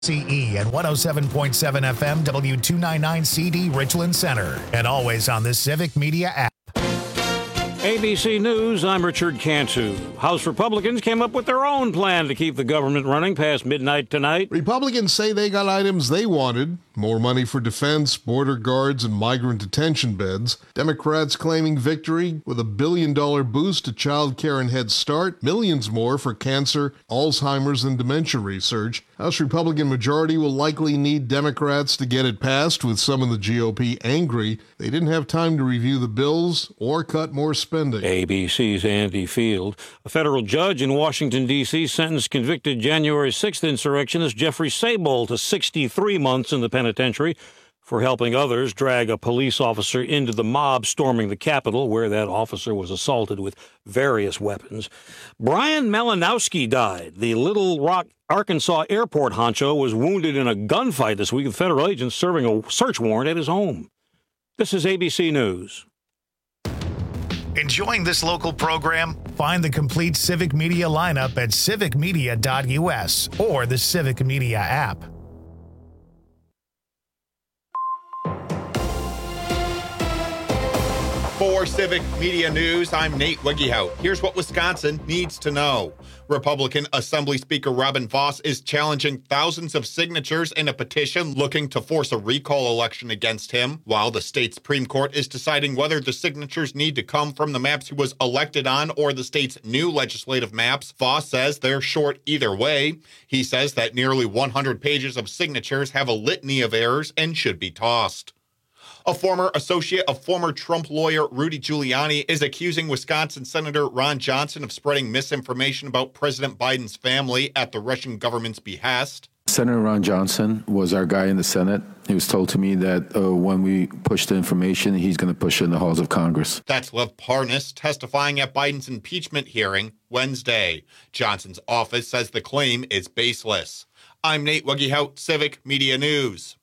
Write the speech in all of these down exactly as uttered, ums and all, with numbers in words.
C E and one oh seven point seven F M W two ninety-nine C D Richland Center, and always on the Civic Media app. A B C News, I'm Richard Cantu. House Republicans came up with their own plan to keep the government running past midnight tonight. Republicans say they got items they wanted. More money for defense, border guards, and migrant detention beds. Democrats claiming victory with a billion-dollar boost to child care and Head Start. Millions more for cancer, Alzheimer's, and dementia research. House Republican majority will likely need Democrats to get it passed, with some in the G O P angry they didn't have time to review the bills or cut more spending. A B C's Andy Field. A federal judge in Washington, D C sentenced convicted January sixth insurrectionist Jeffrey Sable to sixty-three months in the penitentiary for helping others drag a police officer into the mob storming the Capitol, where that officer was assaulted with various weapons. Brian Malinowski died. The Little Rock, Arkansas airport honcho was wounded in a gunfight this week with federal agents serving a search warrant at his home. This is A B C News. Enjoying this local program? Find the complete Civic Media lineup at civic media dot U S or the Civic Media app. For Civic Media News, I'm Nate Wiggyhout. Here's what Wisconsin needs to know. Republican Assembly Speaker Robin Vos is challenging thousands of signatures in a petition looking to force a recall election against him, while the state Supreme Court is deciding whether the signatures need to come from the maps he was elected on or the state's new legislative maps. Vos says they're short either way. He says that nearly one hundred pages of signatures have a litany of errors and should be tossed. A former associate of former Trump lawyer Rudy Giuliani is accusing Wisconsin Senator Ron Johnson of spreading misinformation about President Biden's family at the Russian government's behest. Senator Ron Johnson was our guy in the Senate. He was told to me that uh, when we push the information, he's going to push it in the halls of Congress. That's Lev Parnas testifying at Biden's impeachment hearing Wednesday. Johnson's office says the claim is baseless. I'm Nate Wiggyhout, Civic Media News.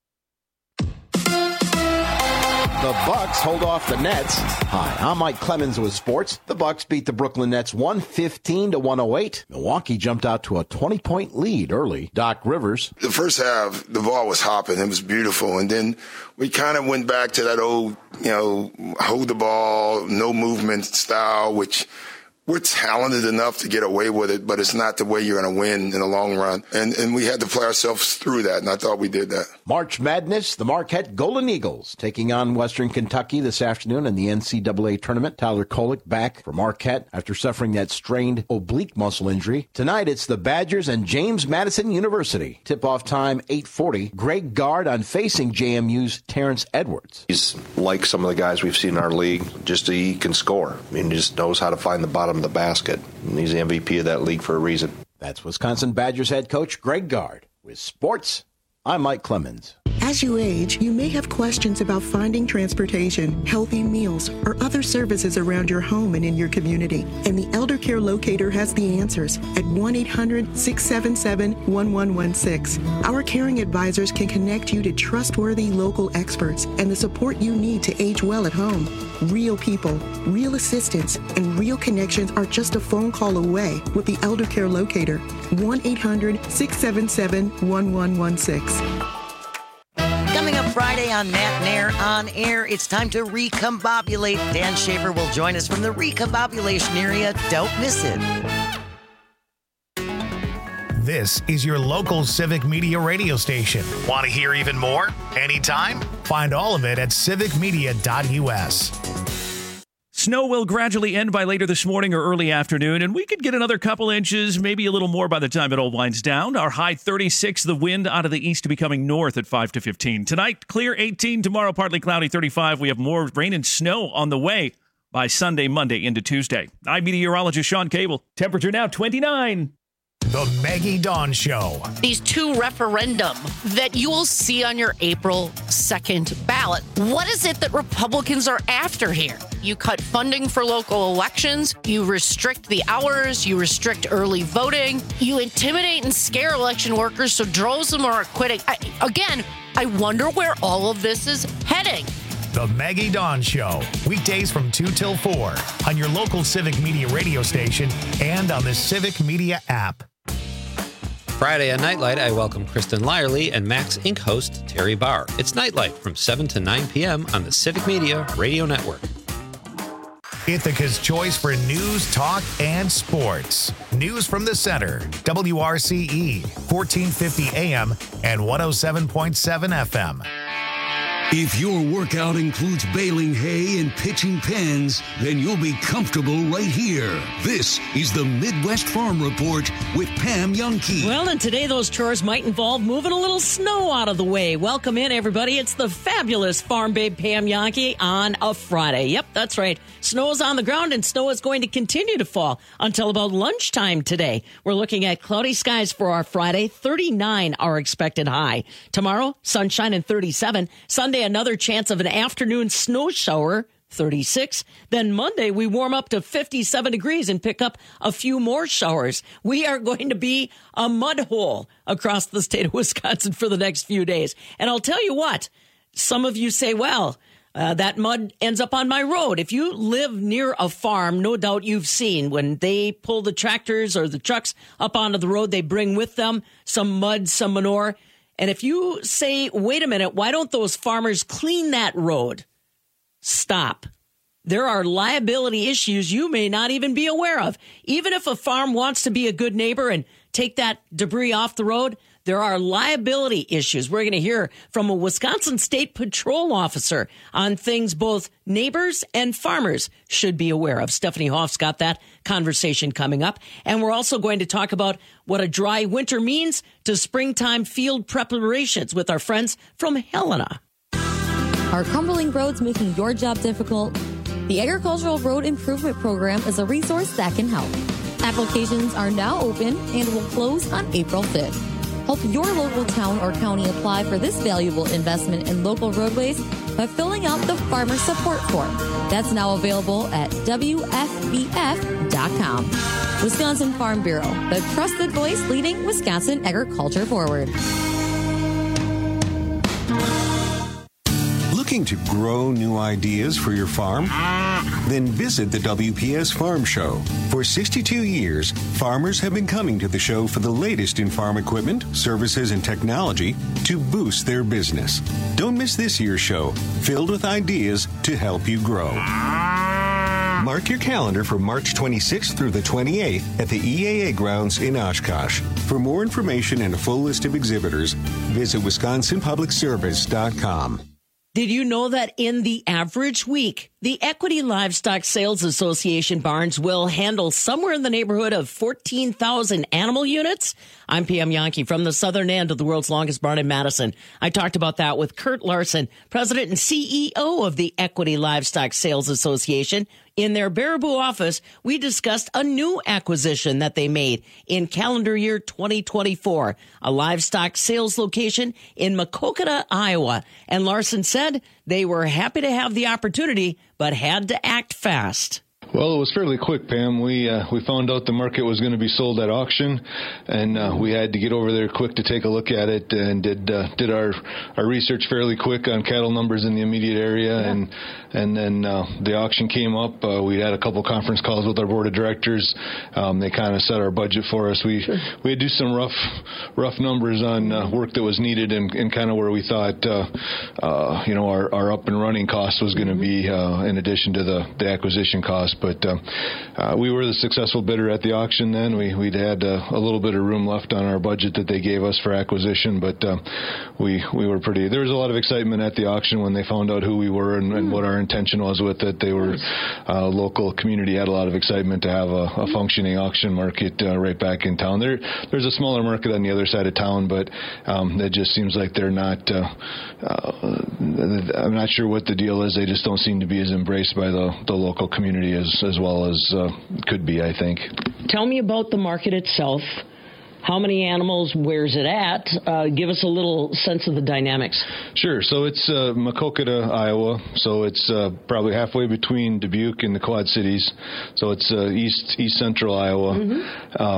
The Bucks hold off the Nets. Hi, I'm Mike Clemens with sports. The Bucks beat the Brooklyn Nets one fifteen to one oh eight. Milwaukee jumped out to a twenty-point lead early. Doc Rivers. The first half, the ball was hopping. It was beautiful. And then we kind of went back to that old, you know, hold the ball, no movement style, which we're talented enough to get away with it, but it's not the way you're going to win in the long run. And and we had to play ourselves through that, and I thought we did that. March Madness, the Marquette Golden Eagles taking on Western Kentucky this afternoon in the N C double A tournament. Tyler Kolek back for Marquette after suffering that strained oblique muscle injury. Tonight, it's the Badgers and James Madison University. Tip-off time, eight forty. Greg Gard on facing J M U's Terrence Edwards. He's like some of the guys we've seen in our league. Just he can score. I mean, he just knows how to find the bottom of the basket. And he's the M V P of that league for a reason. That's Wisconsin Badgers head coach Greg Gard. With sports, I'm Mike Clemens. As you age, you may have questions about finding transportation, healthy meals, or other services around your home and in your community. And the Elder Care Locator has the answers at one eight hundred, six seven seven, one one one six. Our caring advisors can connect you to trustworthy local experts and the support you need to age well at home. Real people, real assistance, and real connections are just a phone call away with the Elder Care Locator. one eight hundred, six seven seven, one one one six. Coming up Friday on Matt Nair On Air, it's time to recombobulate. Dan Schaefer will join us from the recombobulation area. Don't miss it. This is your local Civic Media radio station. Want to hear even more? Anytime? Find all of it at civic media dot U S. Snow will gradually end by later this morning or early afternoon, and we could get another couple inches, maybe a little more by the time it all winds down. Our high thirty-six, the wind out of the east becoming north at five to fifteen. Tonight, clear eighteen. Tomorrow, partly cloudy thirty-five. We have more rain and snow on the way by Sunday, Monday into Tuesday. I'm meteorologist Sean Cable. Temperature now twenty-nine. The Maggie Dawn Show. These two referendum that you will see on your April second ballot. What is it that Republicans are after here? You cut funding for local elections. You restrict the hours. You restrict early voting. You intimidate and scare election workers so droves of them are quitting. I, again, I wonder where all of this is heading. The Maggie Dawn Show. Weekdays from two till four on your local Civic Media radio station and on the Civic Media app. Friday on Nightlight, I welcome Kristen Lyerly and Max Inc host Terry Barr. It's Nightlight from seven to nine p.m. on the Civic Media Radio Network. Ithaca's choice for news, talk, and sports. News from the center. W R C E, fourteen fifty A M and one oh seven point seven F M. If your workout includes baling hay and pitching pens, then you'll be comfortable right here. This is the Midwest Farm Report with Pam Youngkey. Well, and today those chores might involve moving a little snow out of the way. Welcome in, everybody. It's the fabulous Farm Babe Pam Youngkey on a Friday. Yep, that's right. Snow is on the ground, and snow is going to continue to fall until about lunchtime today. We're looking at cloudy skies for our Friday. thirty-nine our expected high. Tomorrow, sunshine and thirty-seven. Sunday, another chance of an afternoon snow shower, thirty-six. Then Monday, we warm up to fifty-seven degrees and pick up a few more showers. We are going to be a mud hole across the state of Wisconsin for the next few days. And I'll tell you what, some of you say, well, Uh, that mud ends up on my road. If you live near a farm, no doubt you've seen when they pull the tractors or the trucks up onto the road, they bring with them some mud, some manure. And if you say, wait a minute, why don't those farmers clean that road? Stop. There are liability issues you may not even be aware of. Even if a farm wants to be a good neighbor and take that debris off the road, there are liability issues. We're going to hear from a Wisconsin State Patrol officer on things both neighbors and farmers should be aware of. Stephanie Hoff's got that conversation coming up. And we're also going to talk about what a dry winter means to springtime field preparations with our friends from Helena. Are crumbling roads making your job difficult? The Agricultural Road Improvement Program is a resource that can help. Applications are now open and will close on April fifth. Help your local town or county apply for this valuable investment in local roadways by filling out the Farmer Support Form. That's now available at W F B F dot com. Wisconsin Farm Bureau, the trusted voice leading Wisconsin agriculture forward. Looking to grow new ideas for your farm? Then visit the W P S Farm Show. For sixty-two years, farmers have been coming to the show for the latest in farm equipment, services, and technology to boost their business. Don't miss this year's show, filled with ideas to help you grow. Mark your calendar for March twenty-sixth through the twenty-eighth at the E A A grounds in Oshkosh. For more information and a full list of exhibitors, visit wisconsin public service dot com. Did you know that in the average week, the Equity Livestock Sales Association barns will handle somewhere in the neighborhood of fourteen thousand animal units? I'm Pam Youngkey from the southern end of the world's longest barn in Madison. I talked about that with Kurt Larson, president and C E O of the Equity Livestock Sales Association. In their Baraboo office, we discussed a new acquisition that they made in calendar year twenty twenty-four, a livestock sales location in Maquoketa, Iowa. And Larson said they were happy to have the opportunity, but had to act fast. Well, it was fairly quick, Pam. We uh, we found out the market was going to be sold at auction, and uh, we had to get over there quick to take a look at it, and did uh, did our our research fairly quick on cattle numbers in the immediate area, yeah. and and then uh, the auction came up. Uh, we had a couple conference calls with our board of directors. Um, they kind of set our budget for us. We sure. we had to do some rough rough numbers on uh, work that was needed, and, and kind of where we thought uh, uh, you know our, our up and running cost was going to mm-hmm. be uh, in addition to the the acquisition cost. But uh, uh, we were the successful bidder at the auction then. We, we'd had uh, a little bit of room left on our budget that they gave us for acquisition, but uh, we we were pretty, there was a lot of excitement at the auction when they found out who we were and, and what our intention was with it. They were, uh, local community had a lot of excitement to have a, a functioning auction market uh, right back in town. There, there's a smaller market on the other side of town, but um, it just seems like they're not, uh, uh, I'm not sure what the deal is. They just don't seem to be as embraced by the, the local community as as well as uh, could be, I think. Tell me about the market itself. How many animals? Where's it at? Uh, give us a little sense of the dynamics. Sure. So it's uh, Maquoketa, Iowa. So it's uh, probably halfway between Dubuque and the Quad Cities. So it's uh, east east central Iowa. Mm-hmm. Um,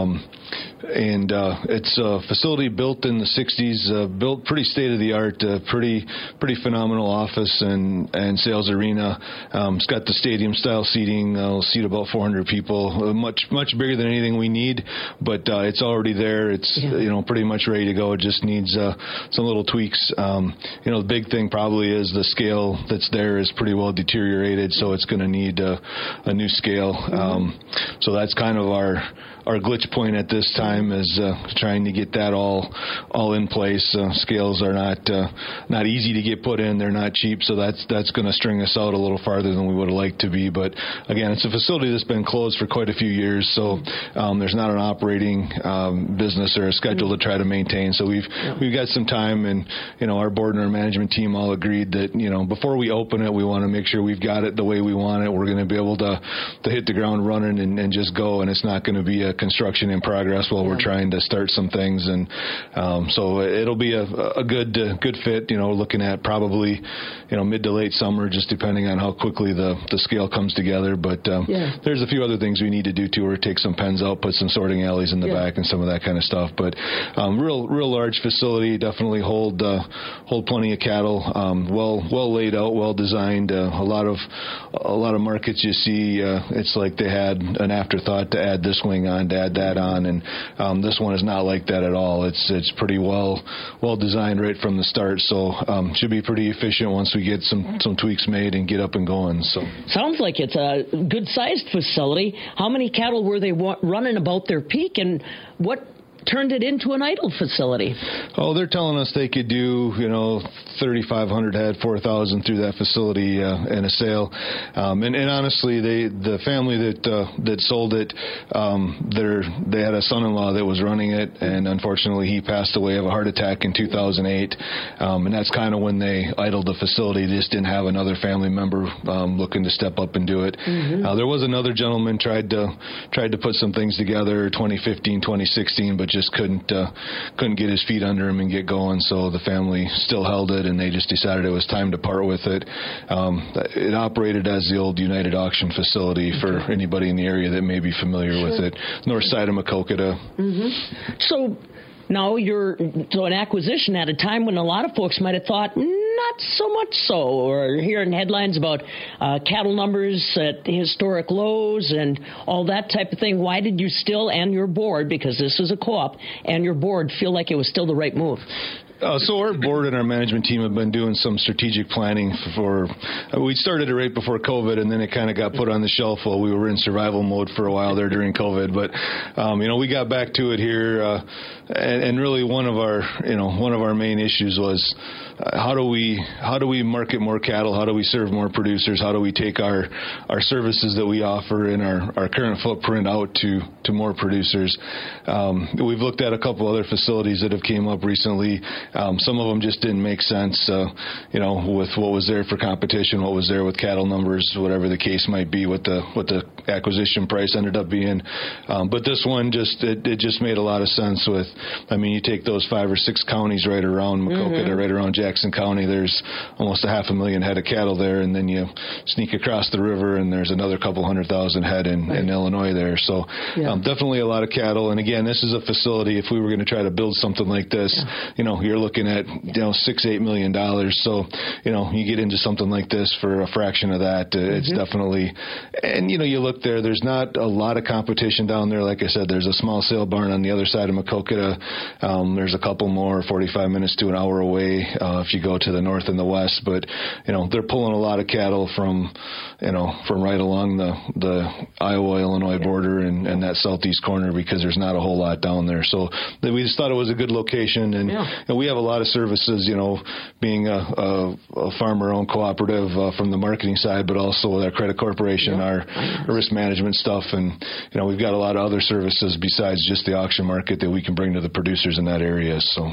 and uh, it's a facility built in the sixties, uh, built pretty state-of-the-art, uh, pretty pretty phenomenal office and, and sales arena. Um, it's got the stadium-style seating. Uh, it'll seat about four hundred people, uh, much much bigger than anything we need, but uh, it's already there. It's yeah. you know pretty much ready to go. It just needs uh, some little tweaks. Um, you know, the big thing probably is the scale that's there is pretty well deteriorated, so it's going to need uh, a new scale. Mm-hmm. Um, so that's kind of our our glitch point at this time is uh, trying to get that all all in place. Uh, scales are not uh, not easy to get put in. They're not cheap, so that's that's going to string us out a little farther than we would have liked to be. But again, it's a facility that's been closed for quite a few years, so um, there's not an operating um, business or a schedule to try to maintain. So we've yeah. we've got some time, and you know our board and our management team all agreed that you know before we open it, we want to make sure we've got it the way we want it. We're going to be able to to hit the ground running and, and just go, and it's not going to be a construction in progress while yeah. we're trying to start some things. And um, so it'll be a, a good uh, good fit. You know, looking at probably you know mid to late summer, just depending on how quickly the the scale comes together. But um, yeah. there's a few other things we need to do too, or take some pens out, put some sorting alleys in the yeah. back, and some of that kind of stuff. But um, real real large facility, definitely hold uh, hold plenty of cattle. Um, well well laid out, well designed. Uh, a lot of a lot of markets you see, uh, it's like they had an afterthought to add this wing on, to add that on, and um, this one is not like that at all. It's it's pretty well well designed right from the start. So um, should be pretty efficient once we get some some tweaks made and get up and going. So sounds like it's a good sized facility. How many cattle were they wa- running about their peak, and what turned it into an idle facility? Oh, they're telling us they could do, you know, thirty-five hundred head, four thousand through that facility uh, in a sale. Um, and, and honestly, they the family that uh, that sold it, um, they had a son-in-law that was running it, and unfortunately he passed away of a heart attack in two thousand eight. Um, and that's kind of when they idled the facility. They just didn't have another family member um, looking to step up and do it. Mm-hmm. Uh, there was another gentleman tried to tried to put some things together, twenty fifteen, twenty sixteen, but just couldn't uh, couldn't get his feet under him and get going. So the family still held it, and they just decided it was time to part with it. Um, it operated as the old United Auction facility for okay. anybody in the area that may be familiar sure. with it, north side of Maquoketa. Mm-hmm. So now you're so an acquisition at a time when a lot of folks might have thought not so much so, or hearing headlines about uh, cattle numbers at historic lows and all that type of thing. Why did you still, and your board, because this is a co-op, and your board feel like it was still the right move? Uh, so our board and our management team have been doing some strategic planning for, for uh, we started it right before COVID, and then it kind of got put on the shelf while we were in survival mode for a while there during COVID. But, um, you know, we got back to it here, uh, and, and really one of our, you know, one of our main issues was uh, how do we, how do we market more cattle? How do we serve more producers? How do we take our, our services that we offer in our, our current footprint out to, to more producers? Um, we've looked at a couple other facilities that have came up recently. Um, some of them just didn't make sense, uh, you know, with what was there for competition, what was there with cattle numbers, whatever the case might be, what the what the acquisition price ended up being. Um, but this one just it, it just made a lot of sense with, I mean, you take those five or six counties right around Maquoketa, mm-hmm. right around Jackson County, there's almost a half a million head of cattle there, and then you sneak across the river and there's another couple hundred thousand head in, right. in Illinois there. So yeah. um, definitely a lot of cattle. And again, this is a facility, if we were going to try to build something like this, yeah. you know, you're looking at, you know, six, eight million dollars. So, you know, you get into something like this for a fraction of that. Uh, mm-hmm. It's definitely, and, you know, you look there, there's not a lot of competition down there. Like I said, there's a small sale barn on the other side of Maquoketa. Um, there's a couple more forty-five minutes to an hour away uh, if you go to the north and the west. But, you know, they're pulling a lot of cattle from, you know, from right along the, the Iowa-Illinois border and, and that southeast corner, because there's not a whole lot down there. So we just thought it was a good location. And, yeah. and we have a lot of services, you know, being a, a, a farmer-owned cooperative uh, from the marketing side, but also with our credit corporation, yeah. our risk management stuff. And, you know, we've got a lot of other services besides just the auction market that we can bring to the producers in that area. So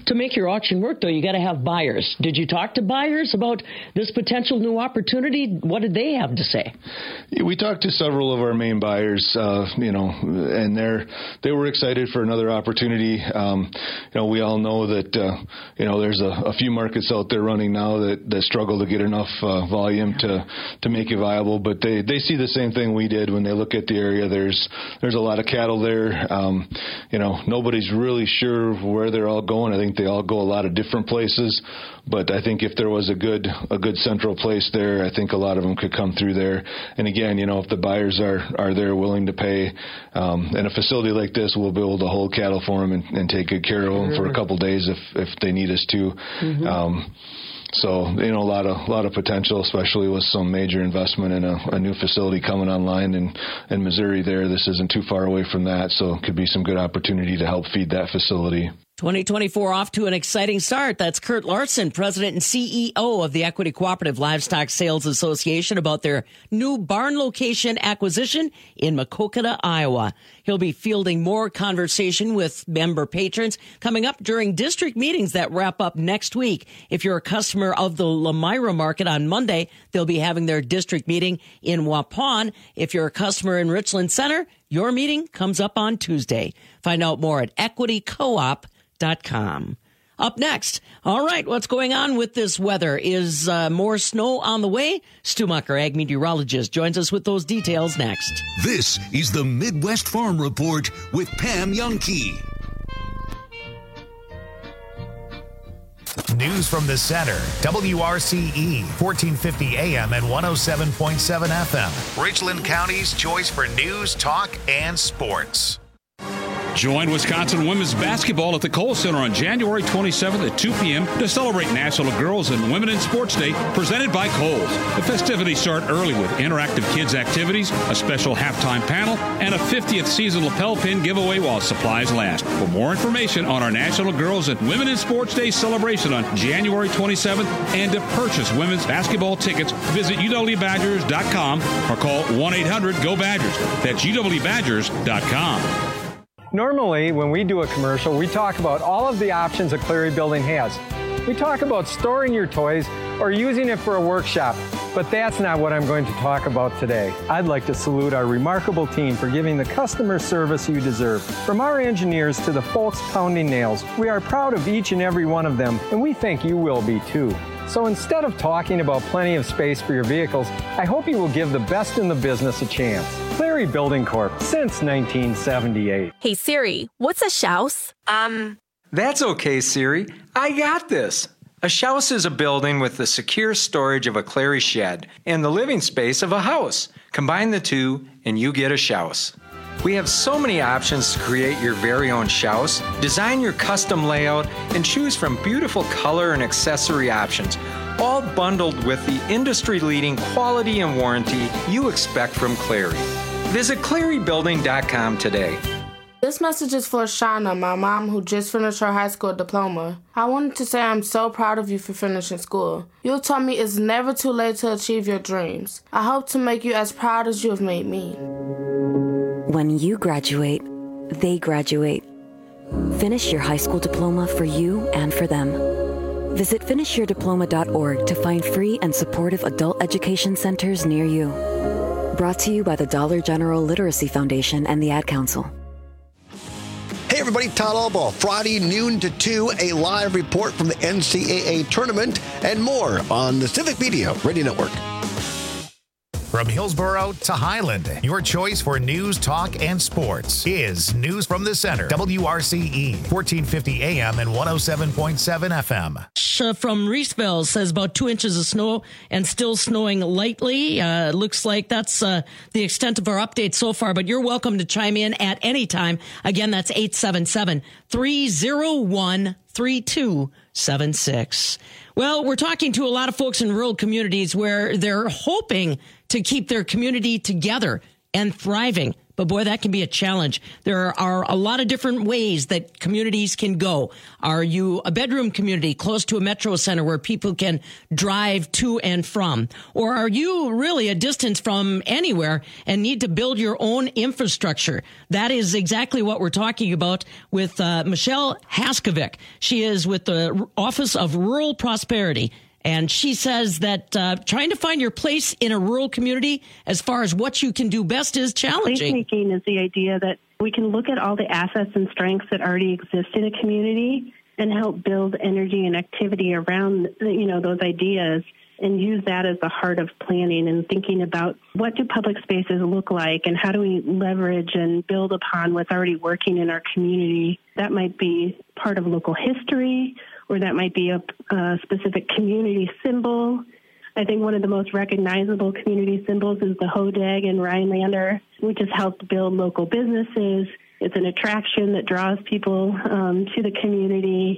To make your auction work, though, you got to have buyers. Did you talk to buyers about this potential new opportunity? What did they have to say? Yeah, we talked to several of our main buyers, uh, you know, and they're they were excited for another opportunity. Um, you know, we all know that uh, you know there's a, a few markets out there running now that, that struggle to get enough uh, volume to to make it viable, but they they see the same thing we did when they look at the area. There's there's a lot of cattle there. Um, you know, nobody's really sure where they're all going. I think they all go a lot of different places, but I think if there was a good a good central place there, I think a lot of them could come through there. And again, you know, if the buyers are are there willing to pay, um, and a facility like this, we'll be able to hold cattle for them and, and take good care of them for a couple days if if they need us to. Mm-hmm. Um, So, you know, a lot of a lot of potential, especially with some major investment in a, a new facility coming online in, in Missouri there. This isn't too far away from that, so it could be some good opportunity to help feed that facility. twenty twenty-four off to an exciting start. That's Kurt Larson, president and C E O of the Equity Cooperative Livestock Sales Association, about their new barn location acquisition in Maquoketa, Iowa. He'll be fielding more conversation with member patrons coming up during district meetings that wrap up next week. If you're a customer of the Lamira market on Monday, they'll be having their district meeting in Waupun. If you're a customer in Richland Center, your meeting comes up on Tuesday. Find out more at equity coop dot com. Up next, all right, what's going on with this weather? Is uh, more snow on the way? Stu Mucker, ag meteorologist, joins us with those details next. This is the Midwest Farm Report with Pam Jahnke. News from the center. W R C E, fourteen fifty A M and one oh seven point seven F M. Richland County's choice for news, talk, and sports. Join Wisconsin women's basketball at the Kohl Center on January twenty-seventh at two p.m. to celebrate National Girls and Women in Sports Day, presented by Kohl's. The festivities start early with interactive kids activities, a special halftime panel, and a fiftieth season lapel pin giveaway while supplies last. For more information on our National Girls and Women in Sports Day celebration on January twenty-seventh and to purchase women's basketball tickets, visit u w badgers dot com or call one eight hundred go badgers. That's u w badgers dot com. Normally, when we do a commercial, we talk about all of the options a Cleary building has. We talk about storing your toys or using it for a workshop, but that's not what I'm going to talk about today. I'd like to salute our remarkable team for giving the customer service you deserve. From our engineers to the folks pounding nails, we are proud of each and every one of them, and we think you will be too. So instead of talking about plenty of space for your vehicles, I hope you will give the best in the business a chance. Cleary Building Corp, since nineteen seventy-eight. Hey Siri, what's a shouse? Um. That's okay, Siri. I got this. A shouse is a building with the secure storage of a Cleary shed and the living space of a house. Combine the two and you get a shouse. We have so many options to create your very own shouse, design your custom layout, and choose from beautiful color and accessory options, all bundled with the industry-leading quality and warranty you expect from Cleary. Visit cleary building dot com today. This message is for Shauna, my mom who just finished her high school diploma. I wanted to say I'm so proud of you for finishing school. You told me it's never too late to achieve your dreams. I hope to make you as proud as you have made me. When you graduate, they graduate. Finish your high school diploma for you and for them. Visit finish your diploma dot org to find free and supportive adult education centers near you. Brought to you by the Dollar General Literacy Foundation and the Ad Council. Hey everybody, Todd Albaugh. Friday noon to two, a live report from the N C double A tournament and more on the Civic Media Radio Network. From Hillsboro to Highland, your choice for news, talk, and sports is News from the Center. W R C E, fourteen fifty A M and one oh seven point seven F M. From Reeseville says about two inches of snow and still snowing lightly. Uh, looks like that's uh, the extent of our update so far, but you're welcome to chime in at any time. Again, that's eight seven seven, three oh one, three two seven six. Well, we're talking to a lot of folks in rural communities where they're hoping to keep their community together and thriving. But boy, that can be a challenge. There are a lot of different ways that communities can go. Are you a bedroom community close to a metro center where people can drive to and from? Or are you really a distance from anywhere and need to build your own infrastructure? That is exactly what we're talking about with uh, Michelle Haskovic. She is with the Office of Rural Prosperity. And she says that uh, trying to find your place in a rural community as far as what you can do best is challenging. Placemaking is the idea that we can look at all the assets and strengths that already exist in a community and help build energy and activity around, you know, those ideas and use that as the heart of planning and thinking about what do public spaces look like and how do we leverage and build upon what's already working in our community. That might be part of local history, or that might be a, a specific community symbol. I think one of the most recognizable community symbols is the Hodag in Rhinelander, which has helped build local businesses. It's an attraction that draws people um, to the community.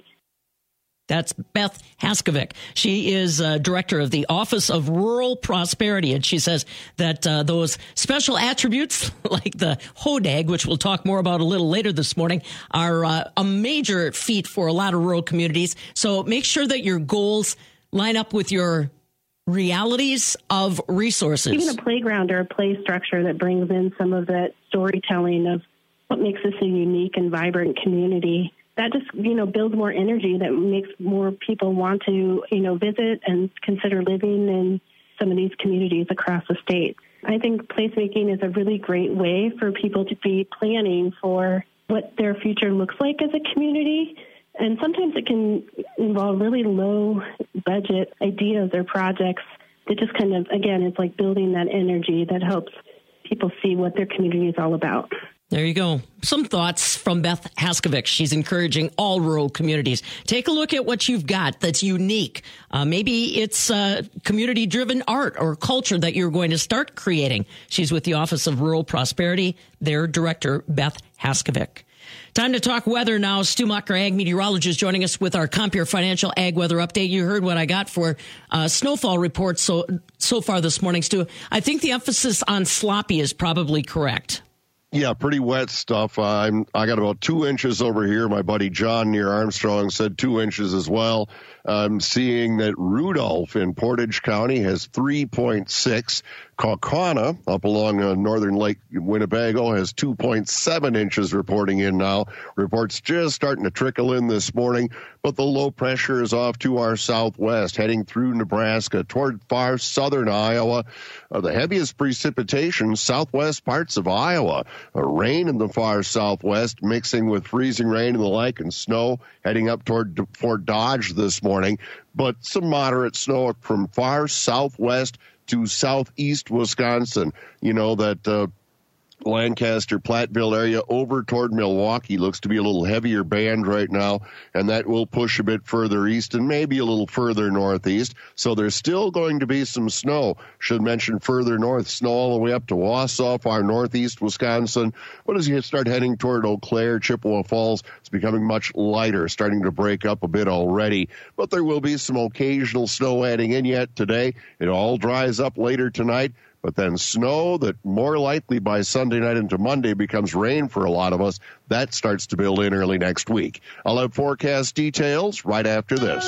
That's Beth Haskovic. She is uh, director of the Office of Rural Prosperity, and she says that uh, those special attributes, like the Hodag, which we'll talk more about a little later this morning, are uh, a major feat for a lot of rural communities. So make sure that your goals line up with your realities of resources. Even a playground or a play structure that brings in some of that storytelling of what makes this a unique and vibrant community. That just, you know, builds more energy that makes more people want to, you know, visit and consider living in some of these communities across the state. I think placemaking is a really great way for people to be planning for what their future looks like as a community. And sometimes it can involve really low budget ideas or projects that just kind of, again, it's like building that energy that helps people see what their community is all about. There you go. Some thoughts from Beth Haskovic. She's encouraging all rural communities. Take a look at what you've got that's unique. Uh, maybe it's uh, community-driven art or culture that you're going to start creating. She's with the Office of Rural Prosperity, their director, Beth Haskovic. Time to talk weather now. Stu Mucker, ag meteorologist, joining us with our Compeer Financial Ag Weather Update. You heard what I got for uh, snowfall reports so, so far this morning, Stu. I think the emphasis on sloppy is probably correct. Yeah, pretty wet stuff. I'm I got about two inches over here. My buddy John near Armstrong said two inches as well. I'm seeing that Rudolph in Portage County has three point six. Kaukauna up along uh, northern Lake Winnebago has two point seven inches reporting in now. Reports just starting to trickle in this morning, but the low pressure is off to our southwest, heading through Nebraska toward far southern Iowa. Uh, the heaviest precipitation, southwest parts of Iowa. Uh, rain in the far southwest, mixing with freezing rain and the like, and snow heading up toward Fort Dodge this morning. But some moderate snow from far southwest to southeast Wisconsin. You know, that uh, Lancaster, Platteville area over toward Milwaukee looks to be a little heavier band right now, and that will push a bit further east and maybe a little further northeast. So there's still going to be some snow. Should mention further north, snow all the way up to Wausau, far northeast Wisconsin. But as you start heading toward Eau Claire, Chippewa Falls, it's becoming much lighter, starting to break up a bit already. But there will be some occasional snow adding in yet today. It all dries up later tonight. But then snow that more likely by Sunday night into Monday becomes rain for a lot of us. That starts to build in early next week. I'll have forecast details right after this.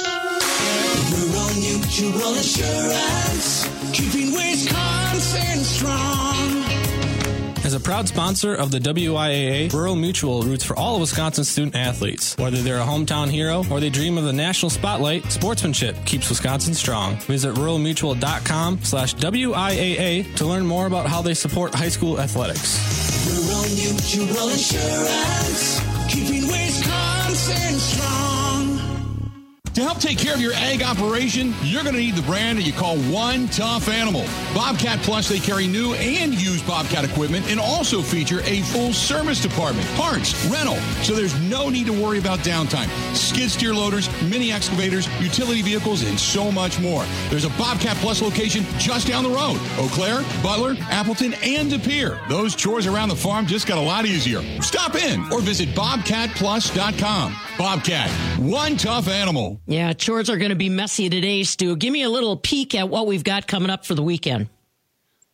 Rural Mutual Insurance, keeping Wisconsin strong. As a proud sponsor of the W I A A, Rural Mutual roots for all of Wisconsin's student athletes. Whether they're a hometown hero or they dream of the national spotlight, sportsmanship keeps Wisconsin strong. Visit ruralmutual.com slash WIAA to learn more about how they support high school athletics. Rural Mutual Insurance, keeping Wisconsin strong. To help take care of your ag operation, you're going to need the brand that you call One Tough Animal. Bobcat Plus, they carry new and used Bobcat equipment and also feature a full service department, parts, rental, so there's no need to worry about downtime. Skid steer loaders, mini excavators, utility vehicles, and so much more. There's a Bobcat Plus location just down the road. Eau Claire, Butler, Appleton, and De Pere. Those chores around the farm just got a lot easier. Stop in or visit bobcat plus dot com. Bobcat, One Tough Animal. Yeah, chores are going to be messy today, Stu. Give me a little peek at what we've got coming up for the weekend.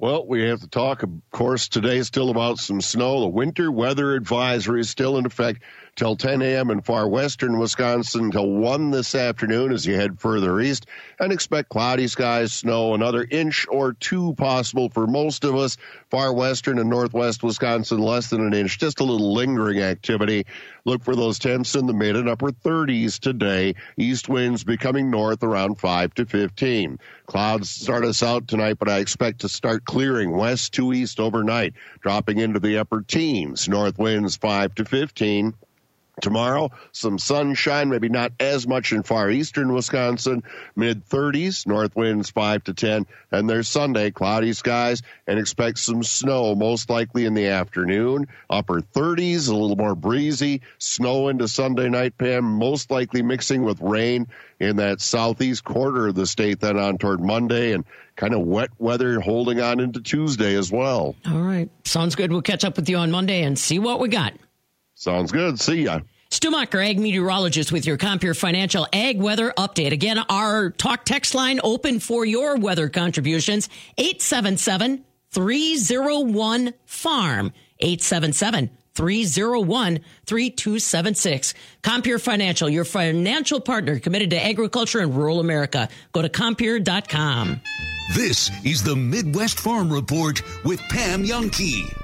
Well, we have to talk, of course, today still about some snow. The winter weather advisory is still in effect till ten a.m. in far western Wisconsin until one this afternoon as you head further east, and expect cloudy skies, snow, another inch or two possible for most of us. Far western and northwest Wisconsin, less than an inch, just a little lingering activity. Look for those temps in the mid and upper thirties today. East winds becoming north around five to fifteen. Clouds start us out tonight, but I expect to start clearing west to east overnight, dropping into the upper teens. North winds five to fifteen. Tomorrow, some sunshine, maybe not as much in far eastern Wisconsin, mid thirties, north winds five to ten, and there's Sunday, cloudy skies, and expect some snow, most likely in the afternoon, upper thirties, a little more breezy, snow into Sunday night, Pam, most likely mixing with rain in that southeast quarter of the state, then on toward Monday, and kind of wet weather holding on into Tuesday as well. All right. Sounds good. We'll catch up with you on Monday and see what we got. Sounds good. See ya. Stu Macher, ag meteorologist with your Compeer Financial Ag Weather Update. Again, our talk text line open for your weather contributions, eight seven seven, three oh one, farm, eight seven seven, three oh one, three two seven six. Compeer Financial, your financial partner committed to agriculture and rural America. Go to compeer dot com. This is the Midwest Farm Report with Pam Jahnke.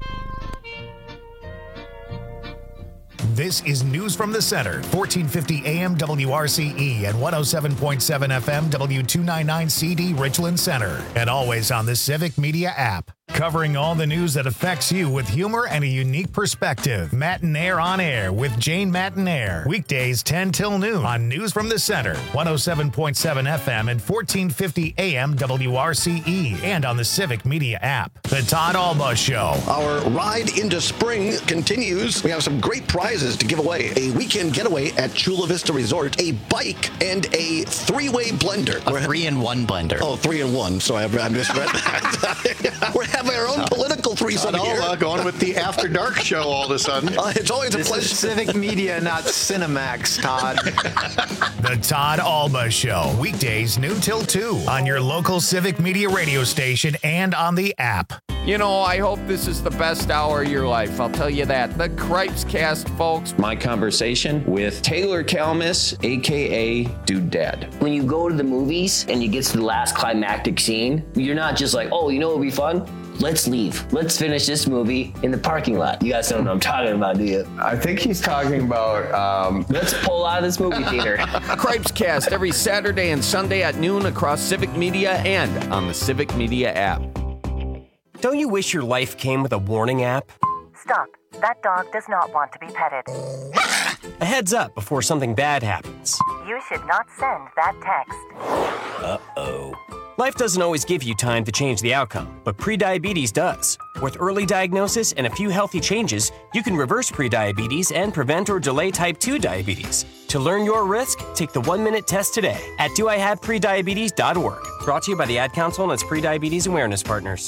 This is News from the Center, fourteen fifty A M W R C E and one oh seven point seven F M W two ninety-nine C D Richland Center, and always on the Civic Media app. Covering all the news that affects you with humor and a unique perspective. Matinaire on Air with Jane Matinaire. Weekdays ten till noon on News from the Center, one oh seven point seven F M and fourteen fifty A M W R C E, and on the Civic Media app. The Todd Alba Show. Our ride into spring continues. We have some great prizes to give away. A weekend getaway at Chula Vista Resort, a bike, and a three-way blender. A three-in-one blender. Oh, three-in-one. So I, I misread that. We're having our own political threesome here. Uh, going with the After Dark show all of a sudden. Uh, it's always a this pleasure. Is Civic Media, not Cinemax, Todd. The Todd Alba Show. Weekdays noon till two on your local Civic Media radio station and on the app. You know, I hope this is the best hour of your life. I'll tell you that. The Cripes Cast, folks. My conversation with Taylor Kalmus, a k a. Dude Dad. When you go to the movies and you get to the last climactic scene, you're not just like, oh, you know what would be fun? Let's leave. Let's finish this movie in the parking lot. You guys don't know what I'm talking about, do you? I think he's talking about... Um... Let's pull out of this movie theater. Cripes Cast every Saturday and Sunday at noon across Civic Media and on the Civic Media app. Don't you wish your life came with a warning app? Stop. That dog does not want to be petted. A heads up before something bad happens. You should not send that text. Uh-oh. Life doesn't always give you time to change the outcome, but prediabetes does. With early diagnosis and a few healthy changes, you can reverse prediabetes and prevent or delay type two diabetes. To learn your risk, take the one-minute test today at do I have prediabetes dot org. Brought to you by the Ad Council and its Prediabetes Awareness Partners.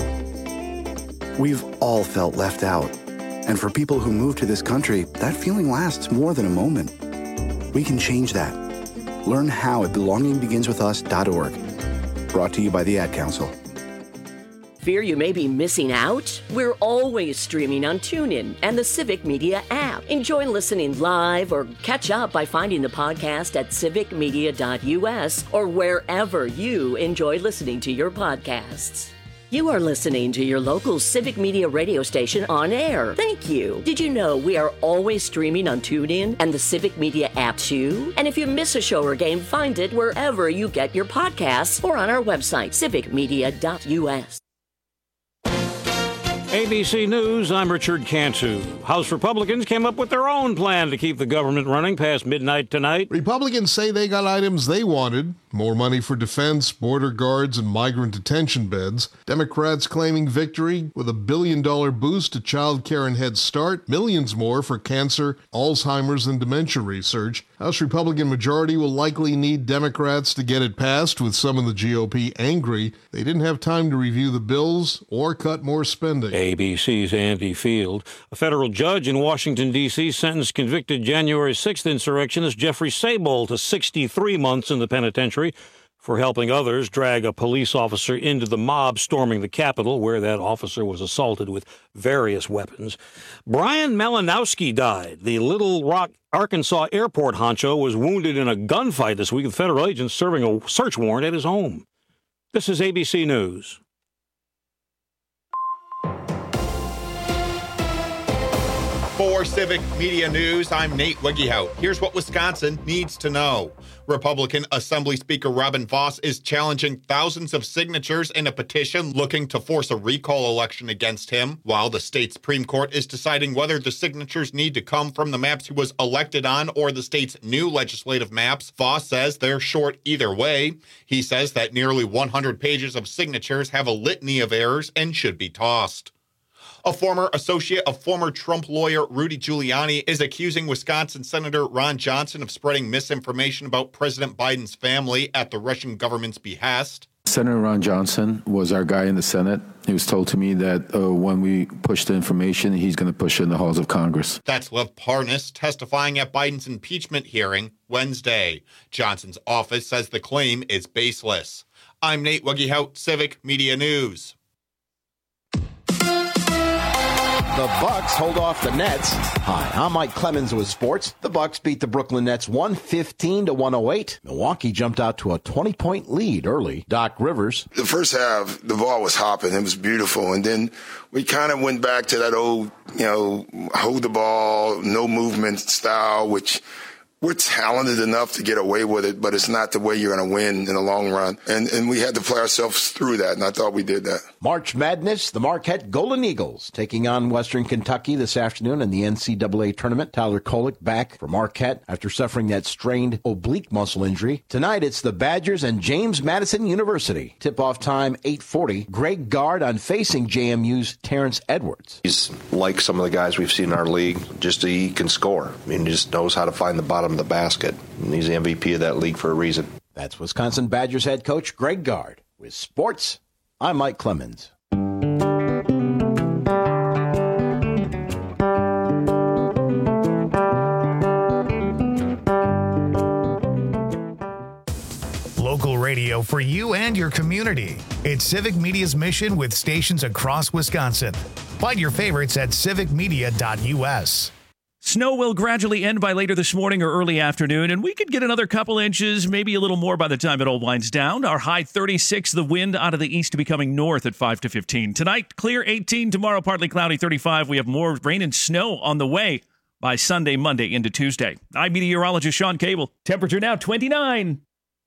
We've all felt left out. And for people who move to this country, that feeling lasts more than a moment. We can change that. Learn how at belonging begins with us dot org. Brought to you by the Ad Council. Fear you may be missing out? We're always streaming on TuneIn and the Civic Media app. Enjoy listening live or catch up by finding the podcast at civic media dot u s or wherever you enjoy listening to your podcasts. You are listening to your local Civic Media radio station on air. Thank you. Did you know we are always streaming on TuneIn and the Civic Media app too? And if you miss a show or game, find it wherever you get your podcasts or on our website, civic media dot u s. A B C News, I'm Richard Cantu. House Republicans came up with their own plan to keep the government running past midnight tonight. Republicans say they got items they wanted. More money for defense, border guards, and migrant detention beds. Democrats claiming victory with a billion-dollar boost to child care and Head Start. Millions more for cancer, Alzheimer's, and dementia research. House Republican majority will likely need Democrats to get it passed, with some in the G O P angry they didn't have time to review the bills or cut more spending. A B C's Andy Field. A federal judge in Washington, D C sentenced convicted January sixth insurrectionist Jeffrey Sable to sixty-three months in the penitentiary for helping others drag a police officer into the mob storming the Capitol, where that officer was assaulted with various weapons. Brian Malinowski died. The Little Rock, Arkansas airport honcho was wounded in a gunfight this week with federal agents serving a search warrant at his home. This is A B C News. For Civic Media News, I'm Nate Wegehout. Here's what Wisconsin needs to know. Republican Assembly Speaker Robin Vos is challenging thousands of signatures in a petition looking to force a recall election against him, while the state Supreme Court is deciding whether the signatures need to come from the maps he was elected on or the state's new legislative maps. Vos says they're short either way. He says that nearly one hundred pages of signatures have a litany of errors and should be tossed. A former associate of former Trump lawyer Rudy Giuliani is accusing Wisconsin Senator Ron Johnson of spreading misinformation about President Biden's family at the Russian government's behest. Senator Ron Johnson was our guy in the Senate. He was told to me that uh, when we push the information, he's going to push it in the halls of Congress. That's Lev Parnas testifying at Biden's impeachment hearing Wednesday. Johnson's office says the claim is baseless. I'm Nate Wegehout, Civic Media News. The Bucks hold off the Nets. Hi, I'm Mike Clemens with sports. The Bucks beat the Brooklyn Nets one fifteen to one oh eight. Milwaukee jumped out to a twenty-point lead early. Doc Rivers. The first half, the ball was hopping. It was beautiful. And then we kind of went back to that old, you know, hold the ball, no movement style, which we're talented enough to get away with it, but it's not the way you're going to win in the long run. And and we had to play ourselves through that, and I thought we did that. March Madness, the Marquette Golden Eagles taking on Western Kentucky this afternoon in the N C double A tournament. Tyler Kolek back for Marquette after suffering that strained oblique muscle injury. Tonight, it's the Badgers and James Madison University. Tip-off time, eight forty. Greg Gard on facing J M U's Terrence Edwards. He's like some of the guys we've seen in our league. Just he can score. I mean, he just knows how to find the bottom of the basket. And he's the M V P of that league for a reason. That's Wisconsin Badgers head coach Greg Gard. With sports, I'm Mike Clemens. Local radio for you and your community. It's Civic Media's mission with stations across Wisconsin. Find your favorites at civic media dot u s. Snow will gradually end by later this morning or early afternoon, and we could get another couple inches, maybe a little more by the time it all winds down. Our high thirty-six, the wind out of the east becoming north at five to fifteen. Tonight, clear eighteen. Tomorrow, partly cloudy thirty-five. We have more rain and snow on the way by Sunday, Monday into Tuesday. I'm meteorologist Sean Cable. Temperature now twenty-nine.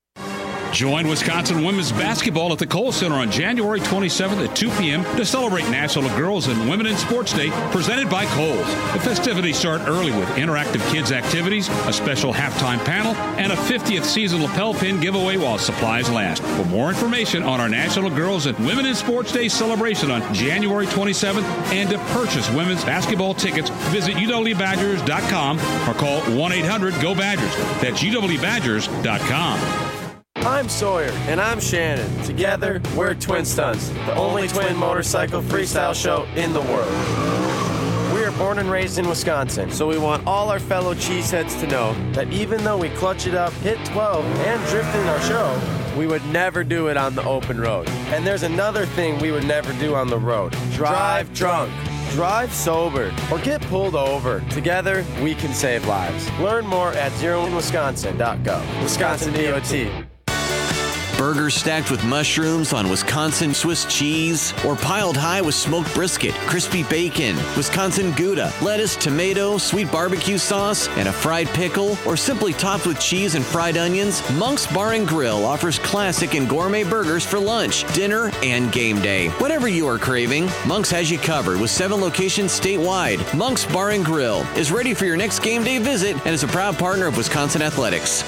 Join Wisconsin women's basketball at the Kohl Center on January twenty-seventh at two p.m. to celebrate National Girls and Women in Sports Day, presented by Kohl's. The festivities start early with interactive kids activities, a special halftime panel, and a fiftieth season lapel pin giveaway while supplies last. For more information on our National Girls and Women in Sports Day celebration on January twenty-seventh and to purchase women's basketball tickets, visit u w badgers dot com or call one eight hundred go badgers. That's u w badgers dot com. I'm Sawyer. And I'm Shannon. Together, we're Twin Stunts, the only twin motorcycle freestyle show in the world. We are born and raised in Wisconsin, so we want all our fellow cheeseheads to know that even though we clutch it up, hit twelve, and drift in our show, we would never do it on the open road. And there's another thing we would never do on the road. Drive drunk. Drive sober or get pulled over. Together, we can save lives. Learn more at zero in wisconsin dot gov. Wisconsin D O T. Burgers stacked with mushrooms on Wisconsin Swiss cheese, or piled high with smoked brisket, crispy bacon, Wisconsin Gouda, lettuce, tomato, sweet barbecue sauce, and a fried pickle, or simply topped with cheese and fried onions, Monk's Bar and Grill offers classic and gourmet burgers for lunch, dinner, and game day. Whatever you are craving, Monk's has you covered with seven locations statewide. Monk's Bar and Grill is ready for your next game day visit and is a proud partner of Wisconsin Athletics.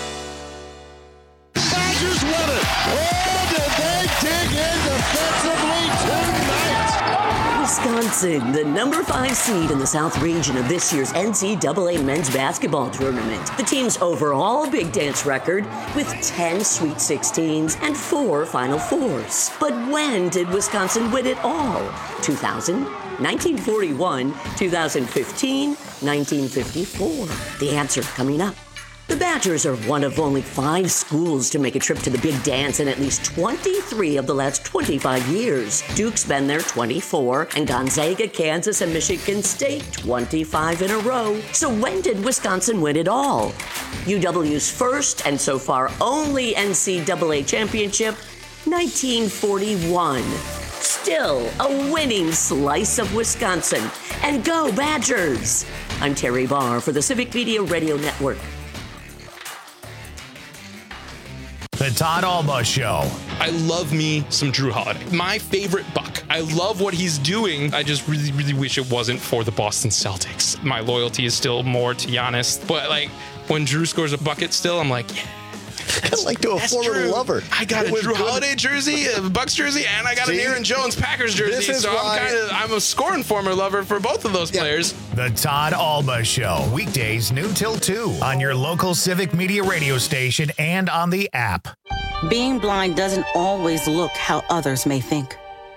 Badgers win it. Oh, did they dig in defensively tonight? Wisconsin, the number five seed in the South region of this year's N C double A men's basketball tournament. The team's overall Big Dance record with ten Sweet sixteens and four Final Fours. But when did Wisconsin win it all? two thousand, nineteen forty-one, two thousand fifteen, nineteen fifty-four. The answer coming up. The Badgers are one of only five schools to make a trip to the big dance in at least twenty-three of the last twenty-five years. Duke's been there twenty-four, and Gonzaga, Kansas, and Michigan State twenty-five in a row. So when did Wisconsin win it all? U W's first, and so far only N C double A championship, nineteen forty-one. Still a winning slice of Wisconsin. And go Badgers! I'm Terry Barr for the Civic Media Radio Network. The Todd Alba Show. I love me some Drew Holiday. My favorite Buck. I love what he's doing. I just really, really wish it wasn't for the Boston Celtics. My loyalty is still more to Giannis. But like when Drew scores a bucket still, I'm like, yeah. Kind of like to a former Drew. lover. I got It a was Drew good. Holiday jersey, a Bucks jersey, and I got See? an Aaron Jones Packers jersey. This is So why- I'm kind of I'm a scoring former lover for both of those players. The Todd Alba Show. Weekdays noon till two on your local Civic Media radio station and on the app. Being blind doesn't always look how others may think.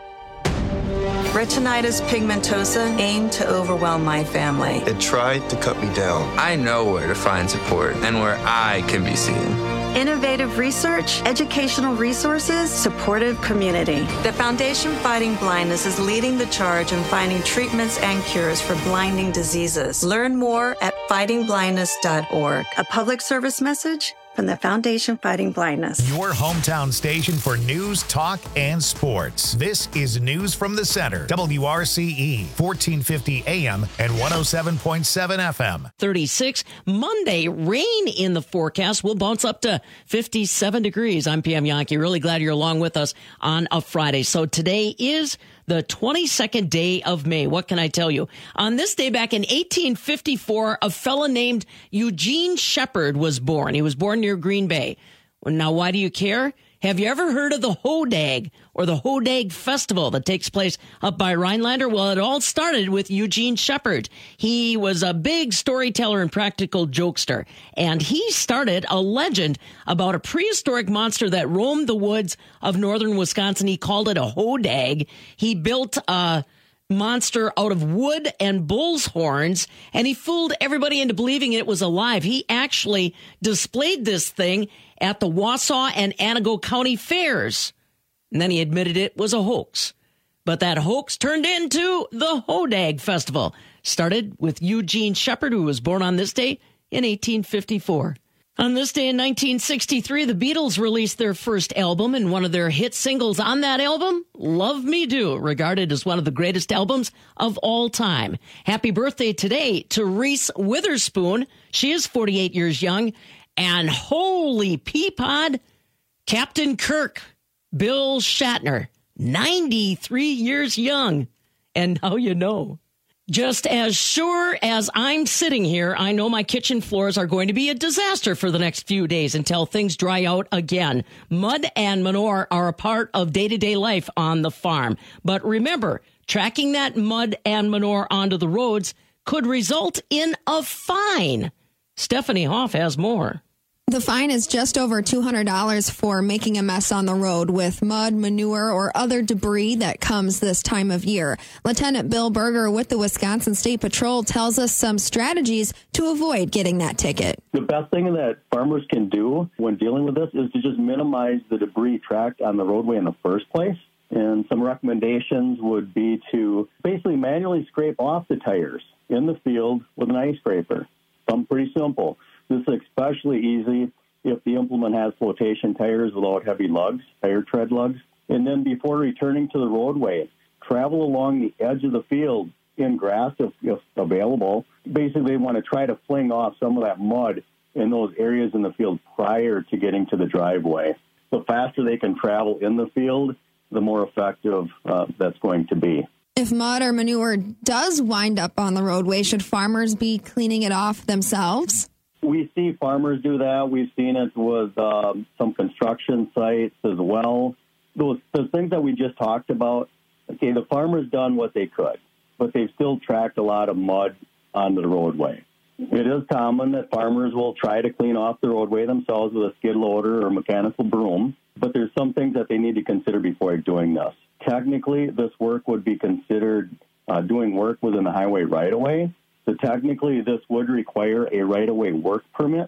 Retinitis pigmentosa aimed to overwhelm my family. It tried to cut me down. I know where to find support and where I can be seen. Innovative research, educational resources, supportive community. The Foundation Fighting Blindness is leading the charge in finding treatments and cures for blinding diseases. Learn more at fighting blindness dot org. A public service message from the Foundation Fighting Blindness. Your hometown station for news, talk, and sports. This is News from the Center. W R C E, fourteen fifty A M and one oh seven point seven F M. thirty-six. Monday, rain in the forecast. We'll bounce up to fifty-seven degrees. I'm P M Yankee. Really glad you're along with us on a Friday. So today is the twenty-second day of May. What can I tell you? On this day back in eighteen fifty-four, a fella named Eugene Shepard was born. He was born near Green Bay. Now, why do you care? Have you ever heard of the Hodag or the Hodag Festival that takes place up by Rhinelander? Well, it all started with Eugene Shepard. He was a big storyteller and practical jokester, and he started a legend about a prehistoric monster that roamed the woods of northern Wisconsin. He called it a Hodag. He built a monster out of wood and bull's horns, and he fooled everybody into believing it was alive. He actually displayed this thing at the Wausau and Anago County fairs, and then he admitted it was a hoax. But that hoax turned into the Hodag Festival. Started with Eugene Shepard, who was born on this day in eighteen fifty-four. On this day in nineteen sixty-three, the Beatles released their first album, and one of their hit singles on that album, Love Me Do, regarded as one of the greatest albums of all time. Happy birthday today to Reese Witherspoon. She is forty-eight years young. And holy peapod, Captain Kirk, Bill Shatner, ninety-three years young. And now you know. Just as sure as I'm sitting here, I know my kitchen floors are going to be a disaster for the next few days until things dry out again. Mud and manure are a part of day-to-day life on the farm. But remember, tracking that mud and manure onto the roads could result in a fine. Stephanie Hoff has more. The fine is just over two hundred dollars for making a mess on the road with mud, manure, or other debris that comes this time of year. Lieutenant Bill Berger with the Wisconsin State Patrol tells us some strategies to avoid getting that ticket. The best thing that farmers can do when dealing with this is to just minimize the debris tracked on the roadway in the first place. And some recommendations would be to basically manually scrape off the tires in the field with an ice scraper. Something pretty simple. This is especially easy if the implement has flotation tires without heavy lugs, tire tread lugs. And then before returning to the roadway, travel along the edge of the field in grass if, if available. Basically, they want to try to fling off some of that mud in those areas in the field prior to getting to the driveway. The faster they can travel in the field, the more effective uh, that's going to be. If mud or manure does wind up on the roadway, should farmers be cleaning it off themselves? We see farmers do that. We've seen it with um, some construction sites as well. Those, those things that we just talked about, okay, the farmer's done what they could, but they've still tracked a lot of mud onto the roadway. It is common that farmers will try to clean off the roadway themselves with a skid loader or mechanical broom, but there's some things that they need to consider before doing this. Technically, this work would be considered uh, doing work within the highway right-of-way. So technically, this would require a right-of-way work permit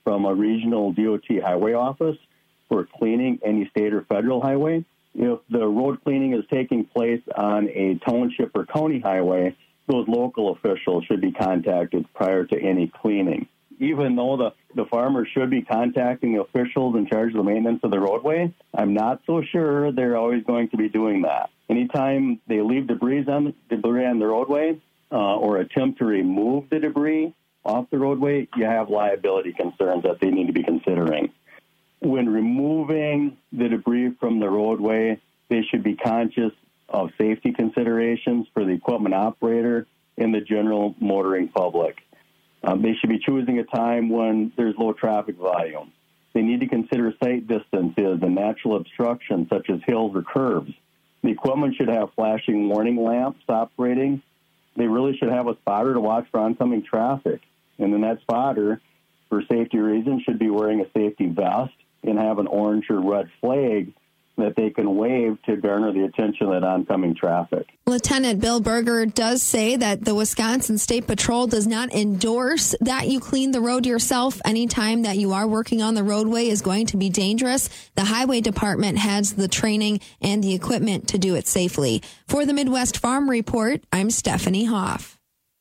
from a regional D O T highway office for cleaning any state or federal highway. If the road cleaning is taking place on a township or county highway, those local officials should be contacted prior to any cleaning. Even though the, the farmer should be contacting the officials in charge of the maintenance of the roadway, I'm not so sure they're always going to be doing that. Anytime they leave debris on, debris on the roadway uh, or attempt to remove the debris off the roadway, you have liability concerns that they need to be considering. When removing the debris from the roadway, they should be conscious of safety considerations for the equipment operator and the general motoring public. Um, they should be choosing a time when there's low traffic volume. They need to consider sight distances and natural obstructions such as hills or curbs. The equipment should have flashing warning lamps operating. They really should have a spotter to watch for oncoming traffic. And then that spotter, for safety reasons, should be wearing a safety vest and have an orange or red flag that they can wave to garner the attention of that oncoming traffic. Lieutenant Bill Berger does say that the Wisconsin State Patrol does not endorse that you clean the road yourself. Anytime that you are working on the roadway is going to be dangerous. The Highway Department has the training and the equipment to do it safely. For the Midwest Farm Report, I'm Stephanie Hoff.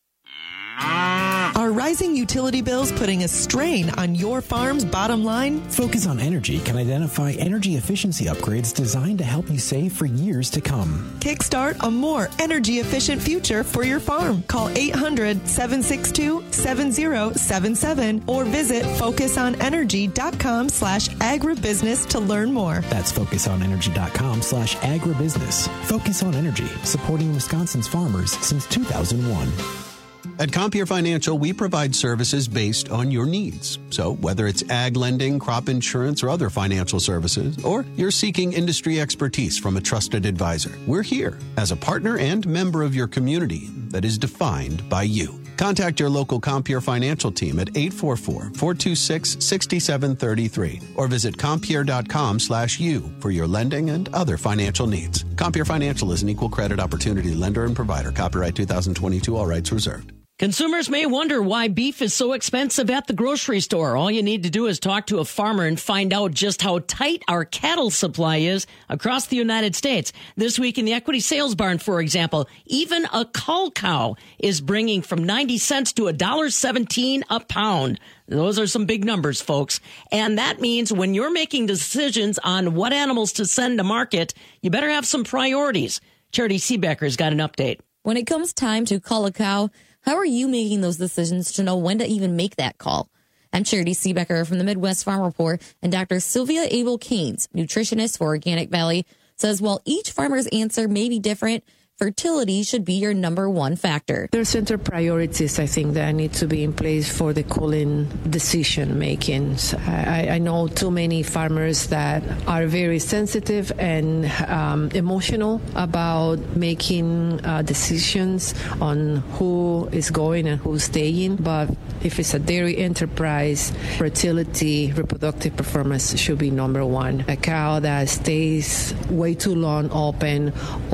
Are rising utility bills putting a strain on your farm's bottom line? Focus on Energy can identify energy efficiency upgrades designed to help you save for years to come. Kickstart a more energy efficient future for your farm. Call eight hundred, seven six two, seven zero seven seven or visit focusonenergy.com slash agribusiness to learn more. That's focusonenergy.com slash agribusiness. Focus on Energy, supporting Wisconsin's farmers since two thousand one. At Compeer Financial, we provide services based on your needs. So whether it's ag lending, crop insurance, or other financial services, or you're seeking industry expertise from a trusted advisor, we're here as a partner and member of your community that is defined by you. Contact your local Compeer Financial team at eight four four, four two six, six seven three three or visit Compeer.com slash you for your lending and other financial needs. Compeer Financial is an equal credit opportunity lender and provider. Copyright two thousand twenty-two, all rights reserved. Consumers may wonder why beef is so expensive at the grocery store. All you need to do is talk to a farmer and find out just how tight our cattle supply is across the United States. This week in the Equity Sales Barn, for example, even a cull cow is bringing from ninety cents to one dollar seventeen a pound. Those are some big numbers, folks. And that means when you're making decisions on what animals to send to market, you better have some priorities. Charity Seebecker's got an update. When it comes time to cull a cow, how are you making those decisions to know when to even make that call? I'm Charity Seebecker from the Midwest Farm Report, and Doctor Sylvia Abel-Keynes, nutritionist for Organic Valley, says while each farmer's answer may be different, fertility should be your number one factor. There are certain priorities, I think, that need to be in place for the culling decision making. I, I know too many farmers that are very sensitive and um, emotional about making uh, decisions on who is going and who's staying. But if it's a dairy enterprise, fertility, reproductive performance should be number one. A cow that stays way too long open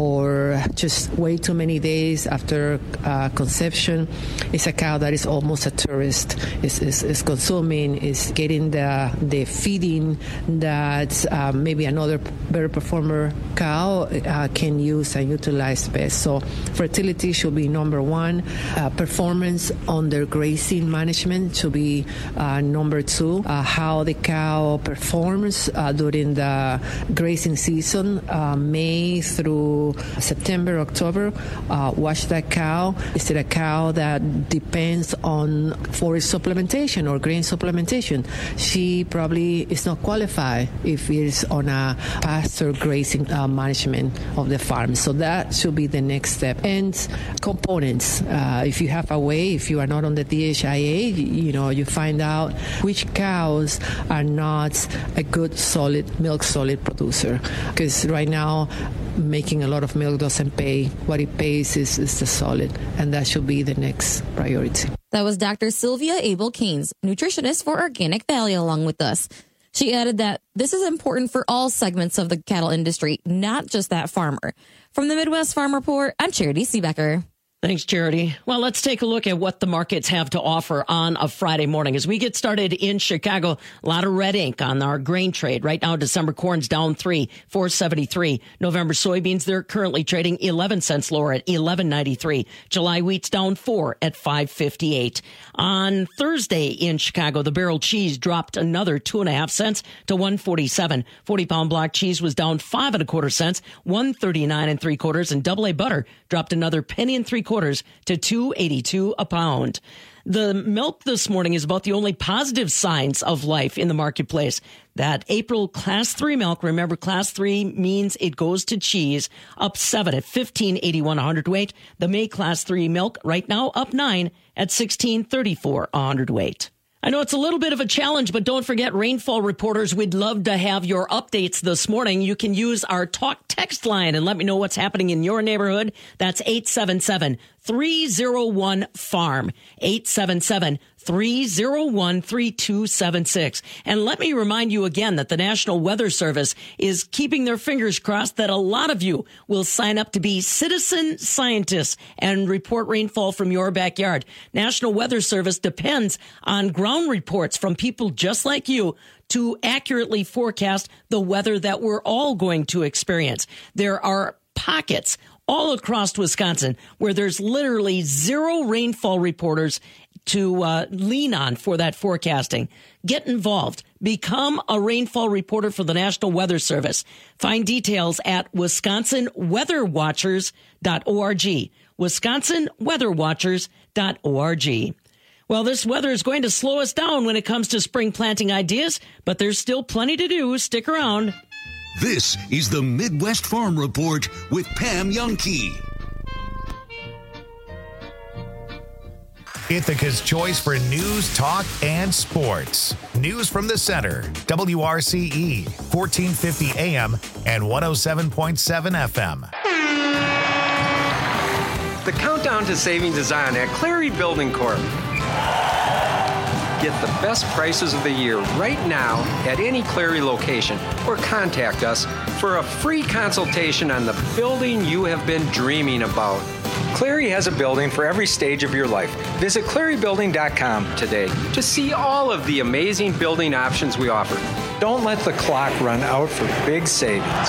or just way too many days after uh, conception is a cow that is almost a tourist. Is is, is consuming, is getting the the feeding that uh, maybe another better performer cow uh, can use and utilize best. So fertility should be number one. Uh, performance under grazing management should be uh, number two. Uh, how the cow performs uh, during the grazing season, uh, May through September, October. Uh, watch that cow. Is it a cow that depends on forage supplementation or grain supplementation? She probably is not qualified if it's on a pasture grazing uh, management of the farm. So that should be the next step. And components. Uh, if you have a way, if you are not on the D H I A, you know, you find out which cows are not a good solid milk solid producer. Because right now, making a lot of milk doesn't pay. What it pays is, is the solid, and that should be the next priority. That was Doctor Sylvia Abel-Keynes, nutritionist for Organic Valley, along with us. She added that this is important for all segments of the cattle industry, not just that farmer. From the Midwest Farm Report, I'm Charity Seebecker. Thanks, Charity. Well, let's take a look at what the markets have to offer on a Friday morning. As we get started in Chicago, a lot of red ink on our grain trade. Right now, December corn's down three, four seventy-three. November soybeans, they're currently trading eleven cents lower at eleven ninety-three. July wheat's down four at five fifty-eight. On Thursday in Chicago, the barrel cheese dropped another two and a half cents to one forty-seven. forty pound block cheese was down five and a quarter cents, one thirty-nine and three quarters, and double A butter dropped another penny and three quarters to two eighty-two a pound. The milk this morning is about the only positive signs of life in the marketplace. That April class three milk, remember class three means it goes to cheese, up seven at fifteen eighty-one a hundredweight. The May class three milk right now up nine at sixteen thirty-four a hundredweight. I know it's a little bit of a challenge, but don't forget, rainfall reporters, we'd love to have your updates this morning. You can use our talk text line and let me know what's happening in your neighborhood. That's eight seven seven, three oh one, farm, eight seven seven, three oh one, three two seven six. And let me remind you again that the National Weather Service is keeping their fingers crossed that a lot of you will sign up to be citizen scientists and report rainfall from your backyard. National Weather Service depends on ground reports from people just like you to accurately forecast the weather that we're all going to experience. There are pockets all across Wisconsin where there's literally zero rainfall reporters to uh, lean on for that forecasting. Get involved. Become a rainfall reporter for the National Weather Service. Find details at wisconsin weather watchers dot org. wisconsin weather watchers dot org. Well, this weather is going to slow us down when it comes to spring planting ideas, but there's still plenty to do. Stick around. This is the Midwest Farm Report with Pam Jahnke. Ithaca's choice for news, talk, and sports. News from the center. W R C E, fourteen fifty A M and one oh seven point seven F M. The countdown to savings is on at Clary Building Corp. Get the best prices of the year right now at any Clary location or contact us for a free consultation on the building you have been dreaming about. Clary has a building for every stage of your life. Visit clary building dot com today to see all of the amazing building options we offer. Don't let the clock run out for big savings.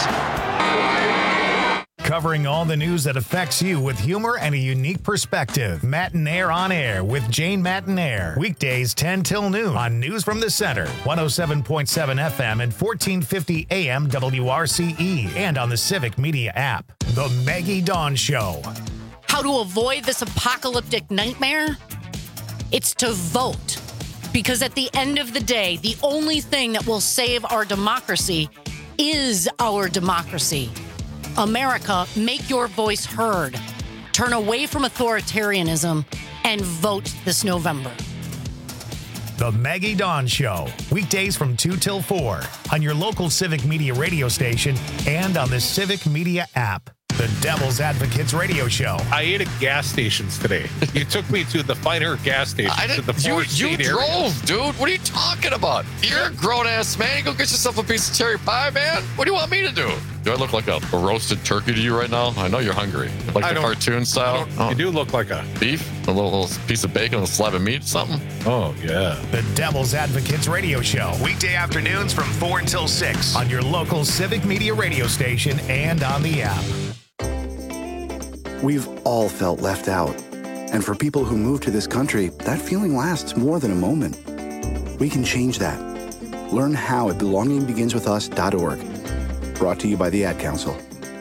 Covering all the news that affects you with humor and a unique perspective. Matinaire on Air with Jane Matinaire. Weekdays ten till noon on News from the Center. one oh seven point seven F M and fourteen fifty A M W R C E. And on the Civic Media app. The Maggie Dawn Show. How to avoid this apocalyptic nightmare? It's to vote. Because at the end of the day, the only thing that will save our democracy is our democracy. America, make your voice heard. Turn away from authoritarianism and vote this November. The Maggie Dawn Show. Weekdays from two till four on your local Civic Media radio station and on the Civic Media app. The Devil's Advocates radio show. I ate at gas stations today. You took me to the finer gas station. I to the you you area. drove, dude. What are you talking about? You're a grown-ass man. Go get yourself a piece of cherry pie, man. What do you want me to do? Do I look like a, a roasted turkey to you right now? I know you're hungry. Like I the cartoon style? Oh. You do look like a... Beef? A little, little piece of bacon with a slab of meat? Something? Oh, yeah. The Devil's Advocates radio show. Weekday afternoons from four until six on your local Civic Media radio station and on the app. We've all felt left out. And for people who move to this country, that feeling lasts more than a moment. We can change that. Learn how at belonging begins with us dot org. Brought to you by the Ad Council.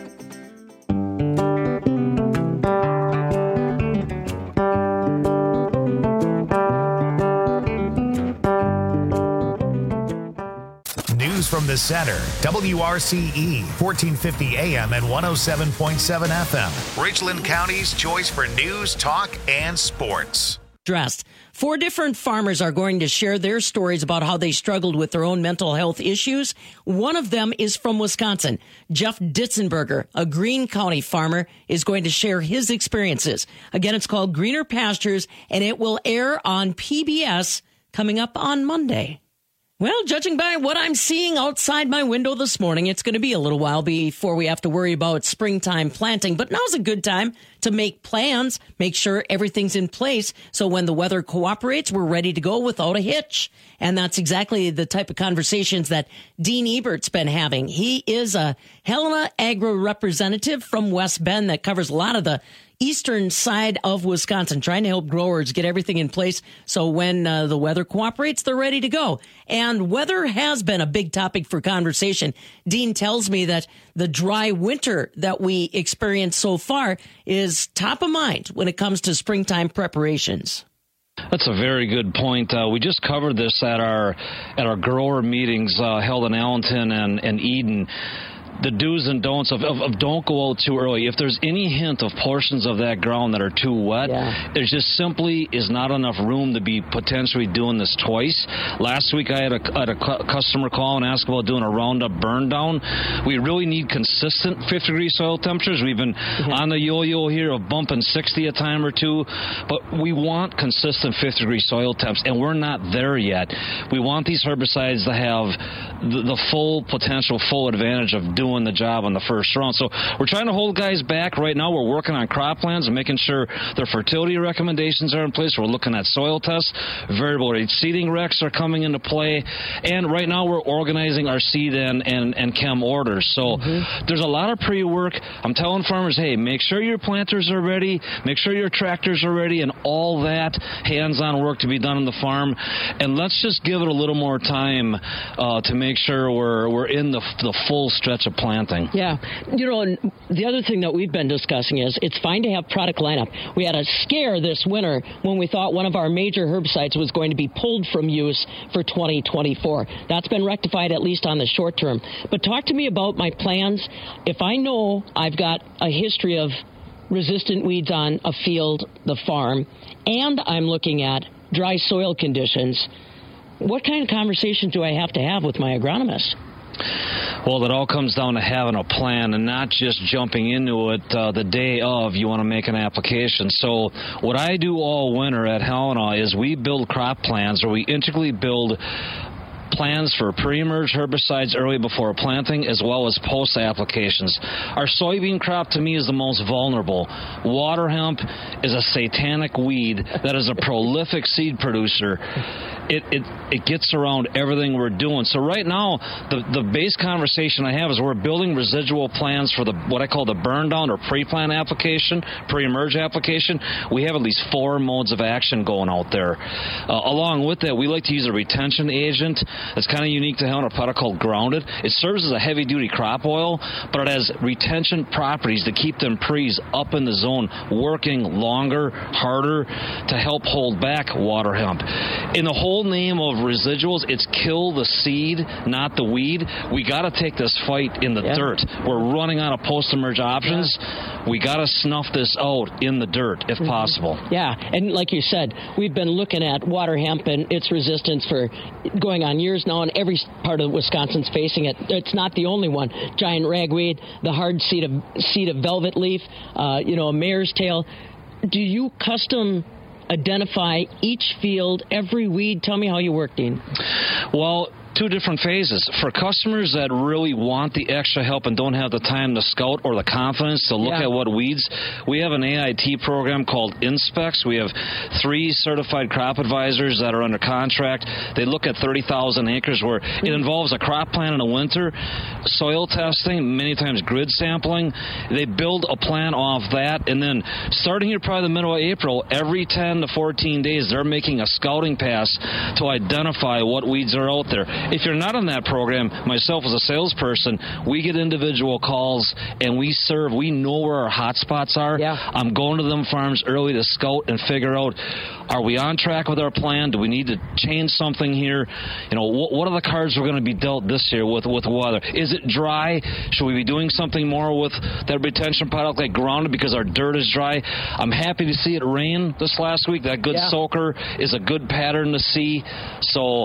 News from the center. W R C E, fourteen fifty A M and one oh seven point seven F M. Richland County's choice for news, talk, and sports. Dressed. Four different farmers are going to share their stories about how they struggled with their own mental health issues. One of them is from Wisconsin. Jeff Ditzenberger, a Greene County farmer, is going to share his experiences. Again, it's called Greener Pastures, and it will air on P B S coming up on Monday. Well, judging by what I'm seeing outside my window this morning, it's going to be a little while before we have to worry about springtime planting. But now's a good time to make plans, make sure everything's in place. So when the weather cooperates, we're ready to go without a hitch. And that's exactly the type of conversations that Dean Ebert's been having. He is a Helena Agro representative from West Bend that covers a lot of the eastern side of Wisconsin, trying to help growers get everything in place so when uh, the weather cooperates, they're ready to go. And weather has been a big topic for conversation. Dean tells me that the dry winter that we experienced so far is top of mind when it comes to springtime preparations. That's a very good point. Uh, we just covered this at our at our grower meetings uh, held in Allenton and, and Eden. The do's and don'ts of, of, of don't go out too early. If there's any hint of portions of that ground that are too wet, yeah. there just simply is not enough room to be potentially doing this twice. Last week I had a, had a cu- customer call and ask about doing a Roundup burn down. We really need consistent fifty degree soil temperatures. We've been mm-hmm. on the yo-yo here of bumping sixty a time or two, but we want consistent fifty degree soil temps, and we're not there yet. We want these herbicides to have the, the full potential, full advantage of doing doing the job on the first round. So we're trying to hold guys back right now. We're working on crop plans and making sure their fertility recommendations are in place. We're looking at soil tests. Variable rate seeding recs are coming into play. And right now we're organizing our seed and, and, and chem orders. So mm-hmm. there's a lot of pre-work. I'm telling farmers, hey, make sure your planters are ready. Make sure your tractors are ready and all that hands-on work to be done on the farm. And let's just give it a little more time uh, to make sure we're, we're in the, the full stretch of planting. Yeah. You know, and the other thing that we've been discussing is it's fine to have product lineup. We had a scare this winter when we thought one of our major herbicides was going to be pulled from use for twenty twenty-four. That's been rectified, at least on the short term. But talk to me about my plans. If I know I've got a history of resistant weeds on a field, the farm, and I'm looking at dry soil conditions, what kind of conversations do I have to have with my agronomist? Well, it all comes down to having a plan and not just jumping into it uh, the day of you want to make an application. So what I do all winter at Helena is we build crop plans, or we integrally build plans for pre-emerge herbicides early before planting as well as post applications. Our soybean crop to me is the most vulnerable. Water hemp is a satanic weed that is a prolific seed producer. It, it it gets around everything we're doing. So right now, the, the base conversation I have is we're building residual plans for the what I call the burn down or pre-plant application, pre-emerge application. We have at least four modes of action going out there. Uh, along with that, we like to use a retention agent. It's kind of unique to Helena, a product called Grounded. It serves as a heavy-duty crop oil, but it has retention properties to keep them pre's up in the zone, working longer, harder to help hold back water hemp. In the whole name of residuals, it's kill the seed, not the weed. We got to take this fight in the yeah. dirt. We're running out of post-emerge options. Yeah. We got to snuff this out in the dirt if mm-hmm. possible. Yeah, and like you said, we've been looking at water hemp and its resistance for going on years now, and every part of Wisconsin's facing it. It's not the only one. Giant ragweed, the hard seed of, seed of velvet leaf, uh, you know, a mare's tail. Do you custom identify each field, every weed? Tell me how you work, Dean. Well, two different phases. For customers that really want the extra help and don't have the time to scout or the confidence to look yeah. at what weeds, we have an A I T program called Inspex. We have three certified crop advisors that are under contract. They look at thirty thousand acres where it involves a crop plan in the winter, soil testing, many times grid sampling. They build a plan off that, and then starting here probably the middle of April, every ten to fourteen days, they're making a scouting pass to identify what weeds are out there. If you're not on that program, myself as a salesperson, we get individual calls and we serve. We know where our hot spots are. Yeah. I'm going to them farms early to scout and figure out, are we on track with our plan? Do we need to change something here? You know, what, what are the cards we're going to be dealt this year with, with weather? Is it dry? Should we be doing something more with that retention product like Grounded because our dirt is dry? I'm happy to see it rain this last week. That good yeah. soaker is a good pattern to see. So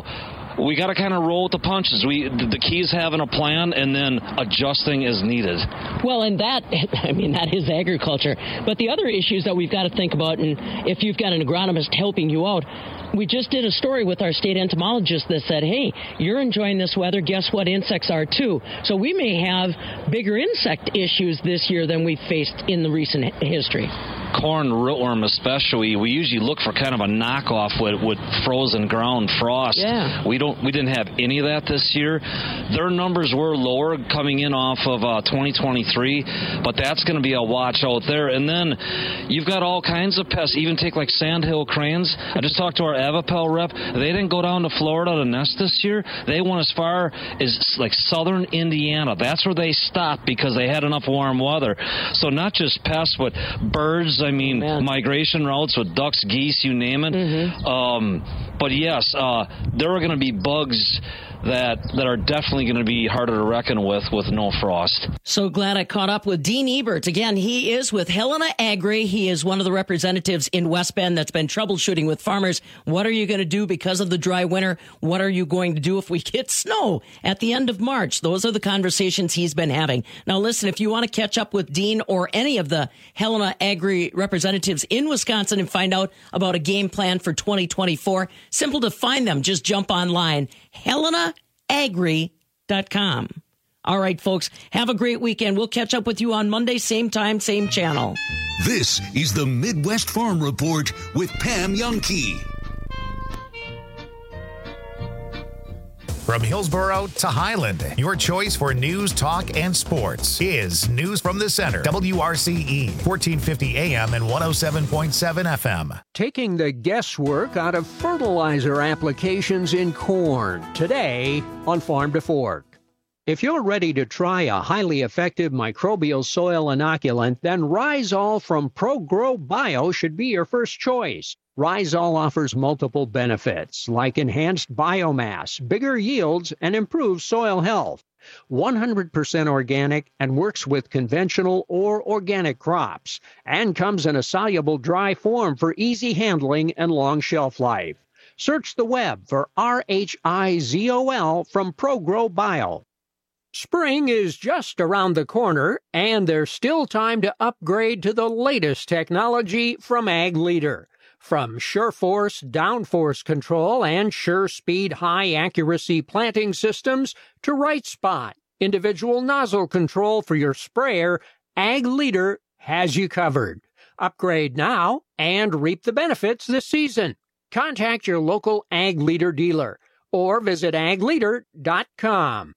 we got to kind of roll with the punches. We the key is having a plan and then adjusting as needed. Well, and that, I mean, that is agriculture. But the other issues that we've got to think about, and if you've got an agronomist helping you out, we just did a story with our state entomologist that said, hey, you're enjoying this weather. Guess what? Insects are too. So we may have bigger insect issues this year than we've faced in the recent history. Corn rootworm especially, we usually look for kind of a knockoff with, with frozen ground frost. Yeah. We don't we didn't have any of that this year. Their numbers were lower coming in off of uh, twenty twenty-three, but that's going to be a watch out there. And then you've got all kinds of pests, even take like sandhill cranes. I just talked to our Avapel rep. They didn't go down to Florida to nest this year. They went as far as like southern Indiana. That's where they stopped because they had enough warm weather. So not just pests, but birds. I mean, oh, migration routes with ducks, geese, you name it. Mm-hmm. Um, but yes, uh, there are going to be bugs that that are definitely going to be harder to reckon with with no frost. So glad I caught up with Dean Ebert. Again, he is with Helena Agri. He is one of the representatives in West Bend that's been troubleshooting with farmers. What are you going to do because of the dry winter? What are you going to do if we get snow at the end of March? Those are the conversations he's been having. Now, listen, if you want to catch up with Dean or any of the Helena Agri representatives in Wisconsin and find out about a game plan for twenty twenty-four, simple to find them. Just jump online. Helena Agri dot com. All right, folks, have a great weekend. We'll catch up with you on Monday, same time, same channel. This is the Midwest Farm Report with Pam Jahnke. From Hillsboro to Highland, your choice for news, talk, and sports is News from the Center. W R C E, fourteen fifty A M and one oh seven point seven F M. Taking the guesswork out of fertilizer applications in corn. Today on Farm to Fork. If you're ready to try a highly effective microbial soil inoculant, then Rhizol from ProGrow Bio should be your first choice. Rhizol offers multiple benefits, like enhanced biomass, bigger yields, and improved soil health. one hundred percent organic and works with conventional or organic crops, and comes in a soluble dry form for easy handling and long shelf life. Search the web for R H I Z O L from ProGrow Bio. Spring is just around the corner, and there's still time to upgrade to the latest technology from Ag Leader. From SureForce downforce control and SureSpeed high-accuracy planting systems to Right Spot, individual nozzle control for your sprayer, Ag Leader has you covered. Upgrade now and reap the benefits this season. Contact your local Ag Leader dealer or visit ag leader dot com.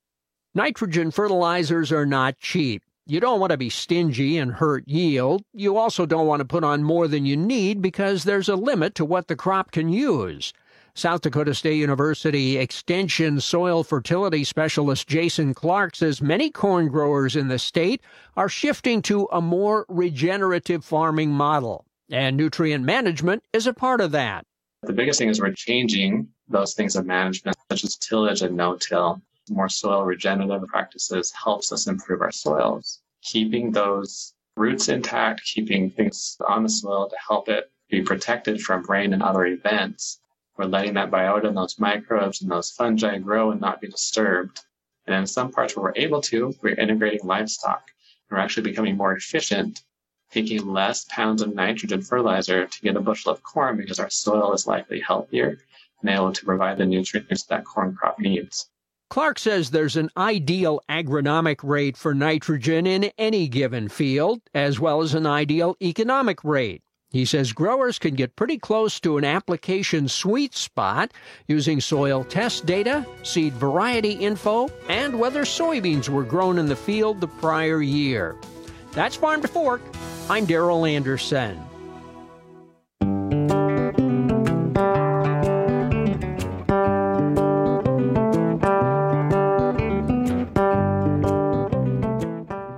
Nitrogen fertilizers are not cheap. You don't want to be stingy and hurt yield. You also don't want to put on more than you need because there's a limit to what the crop can use. South Dakota State University Extension Soil Fertility Specialist Jason Clark says many corn growers in the state are shifting to a more regenerative farming model, and nutrient management is a part of that. The biggest thing is we're changing those things of management, such as tillage and no-till. More soil regenerative practices helps us improve our soils. Keeping those roots intact, keeping things on the soil to help it be protected from rain and other events. We're letting that biota and those microbes and those fungi grow and not be disturbed. And in some parts where we're able to, we're integrating livestock. We're actually becoming more efficient, taking less pounds of nitrogen fertilizer to get a bushel of corn because our soil is likely healthier and able to provide the nutrients that corn crop needs. Clark says there's an ideal agronomic rate for nitrogen in any given field, as well as an ideal economic rate. He says growers can get pretty close to an application sweet spot using soil test data, seed variety info, and whether soybeans were grown in the field the prior year. That's Farm to Fork. I'm Darrell Anderson. As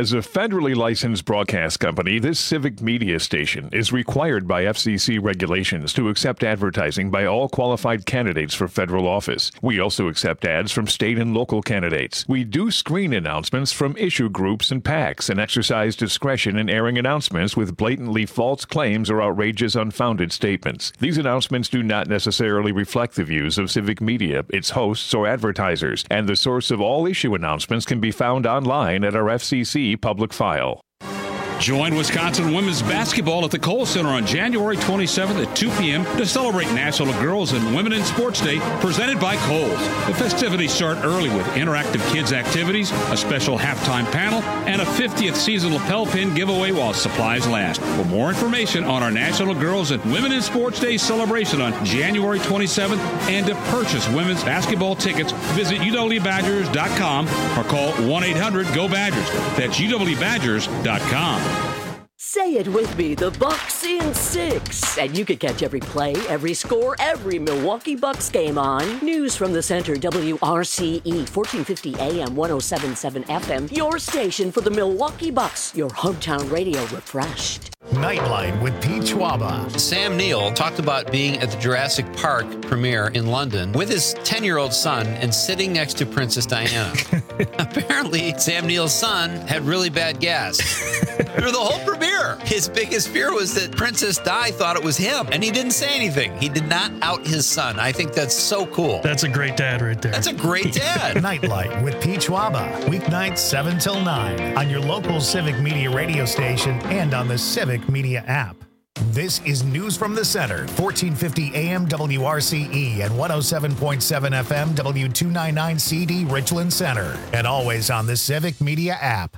As a federally licensed broadcast company, this civic media station is required by F C C regulations to accept advertising by all qualified candidates for federal office. We also accept ads from state and local candidates. We do screen announcements from issue groups and PACs and exercise discretion in airing announcements with blatantly false claims or outrageous unfounded statements. These announcements do not necessarily reflect the views of civic media, its hosts, or advertisers, and the source of all issue announcements can be found online at our F C C public file. Join Wisconsin women's basketball at the Kohl Center on January twenty-seventh at two p.m. to celebrate National Girls and Women in Sports Day, presented by Kohl's. The festivities start early with interactive kids activities, a special halftime panel, and a fiftieth season lapel pin giveaway while supplies last. For more information on our National Girls and Women in Sports Day celebration on January twenty-seventh and to purchase women's basketball tickets, visit U W Badgers dot com or call one eight hundred go Badgers. That's U W Badgers dot com. Say it with me, the Bucks in six. And you can catch every play, every score, every Milwaukee Bucks game on News from the Center, W R C E, fourteen fifty A M, one oh seven point seven F M. Your station for the Milwaukee Bucks. Your hometown radio refreshed. Nightline with Pete Schwaba. Sam Neill talked about being at the Jurassic Park premiere in London with his ten-year-old son and sitting next to Princess Diana. Apparently, Sam Neill's son had really bad gas through the whole premiere. His biggest fear was that Princess Di thought it was him, and he didn't say anything. He did not out his son. I think that's so cool. That's a great dad right there. That's a great dad. Nightlight with Pete Schwaba. Weeknights seven till nine on your local Civic Media radio station and on the Civic Media app. This is News from the Center, fourteen fifty A M W R C E and one oh seven point seven F M W two ninety-nine C D Richland Center, and always on the Civic Media app.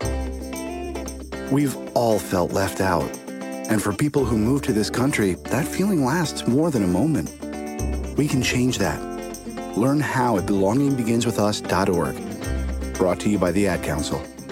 We've all felt left out. And for people who move to this country, that feeling lasts more than a moment. We can change that. Learn how at belonging begins with us dot org. Brought to you by the Ad Council.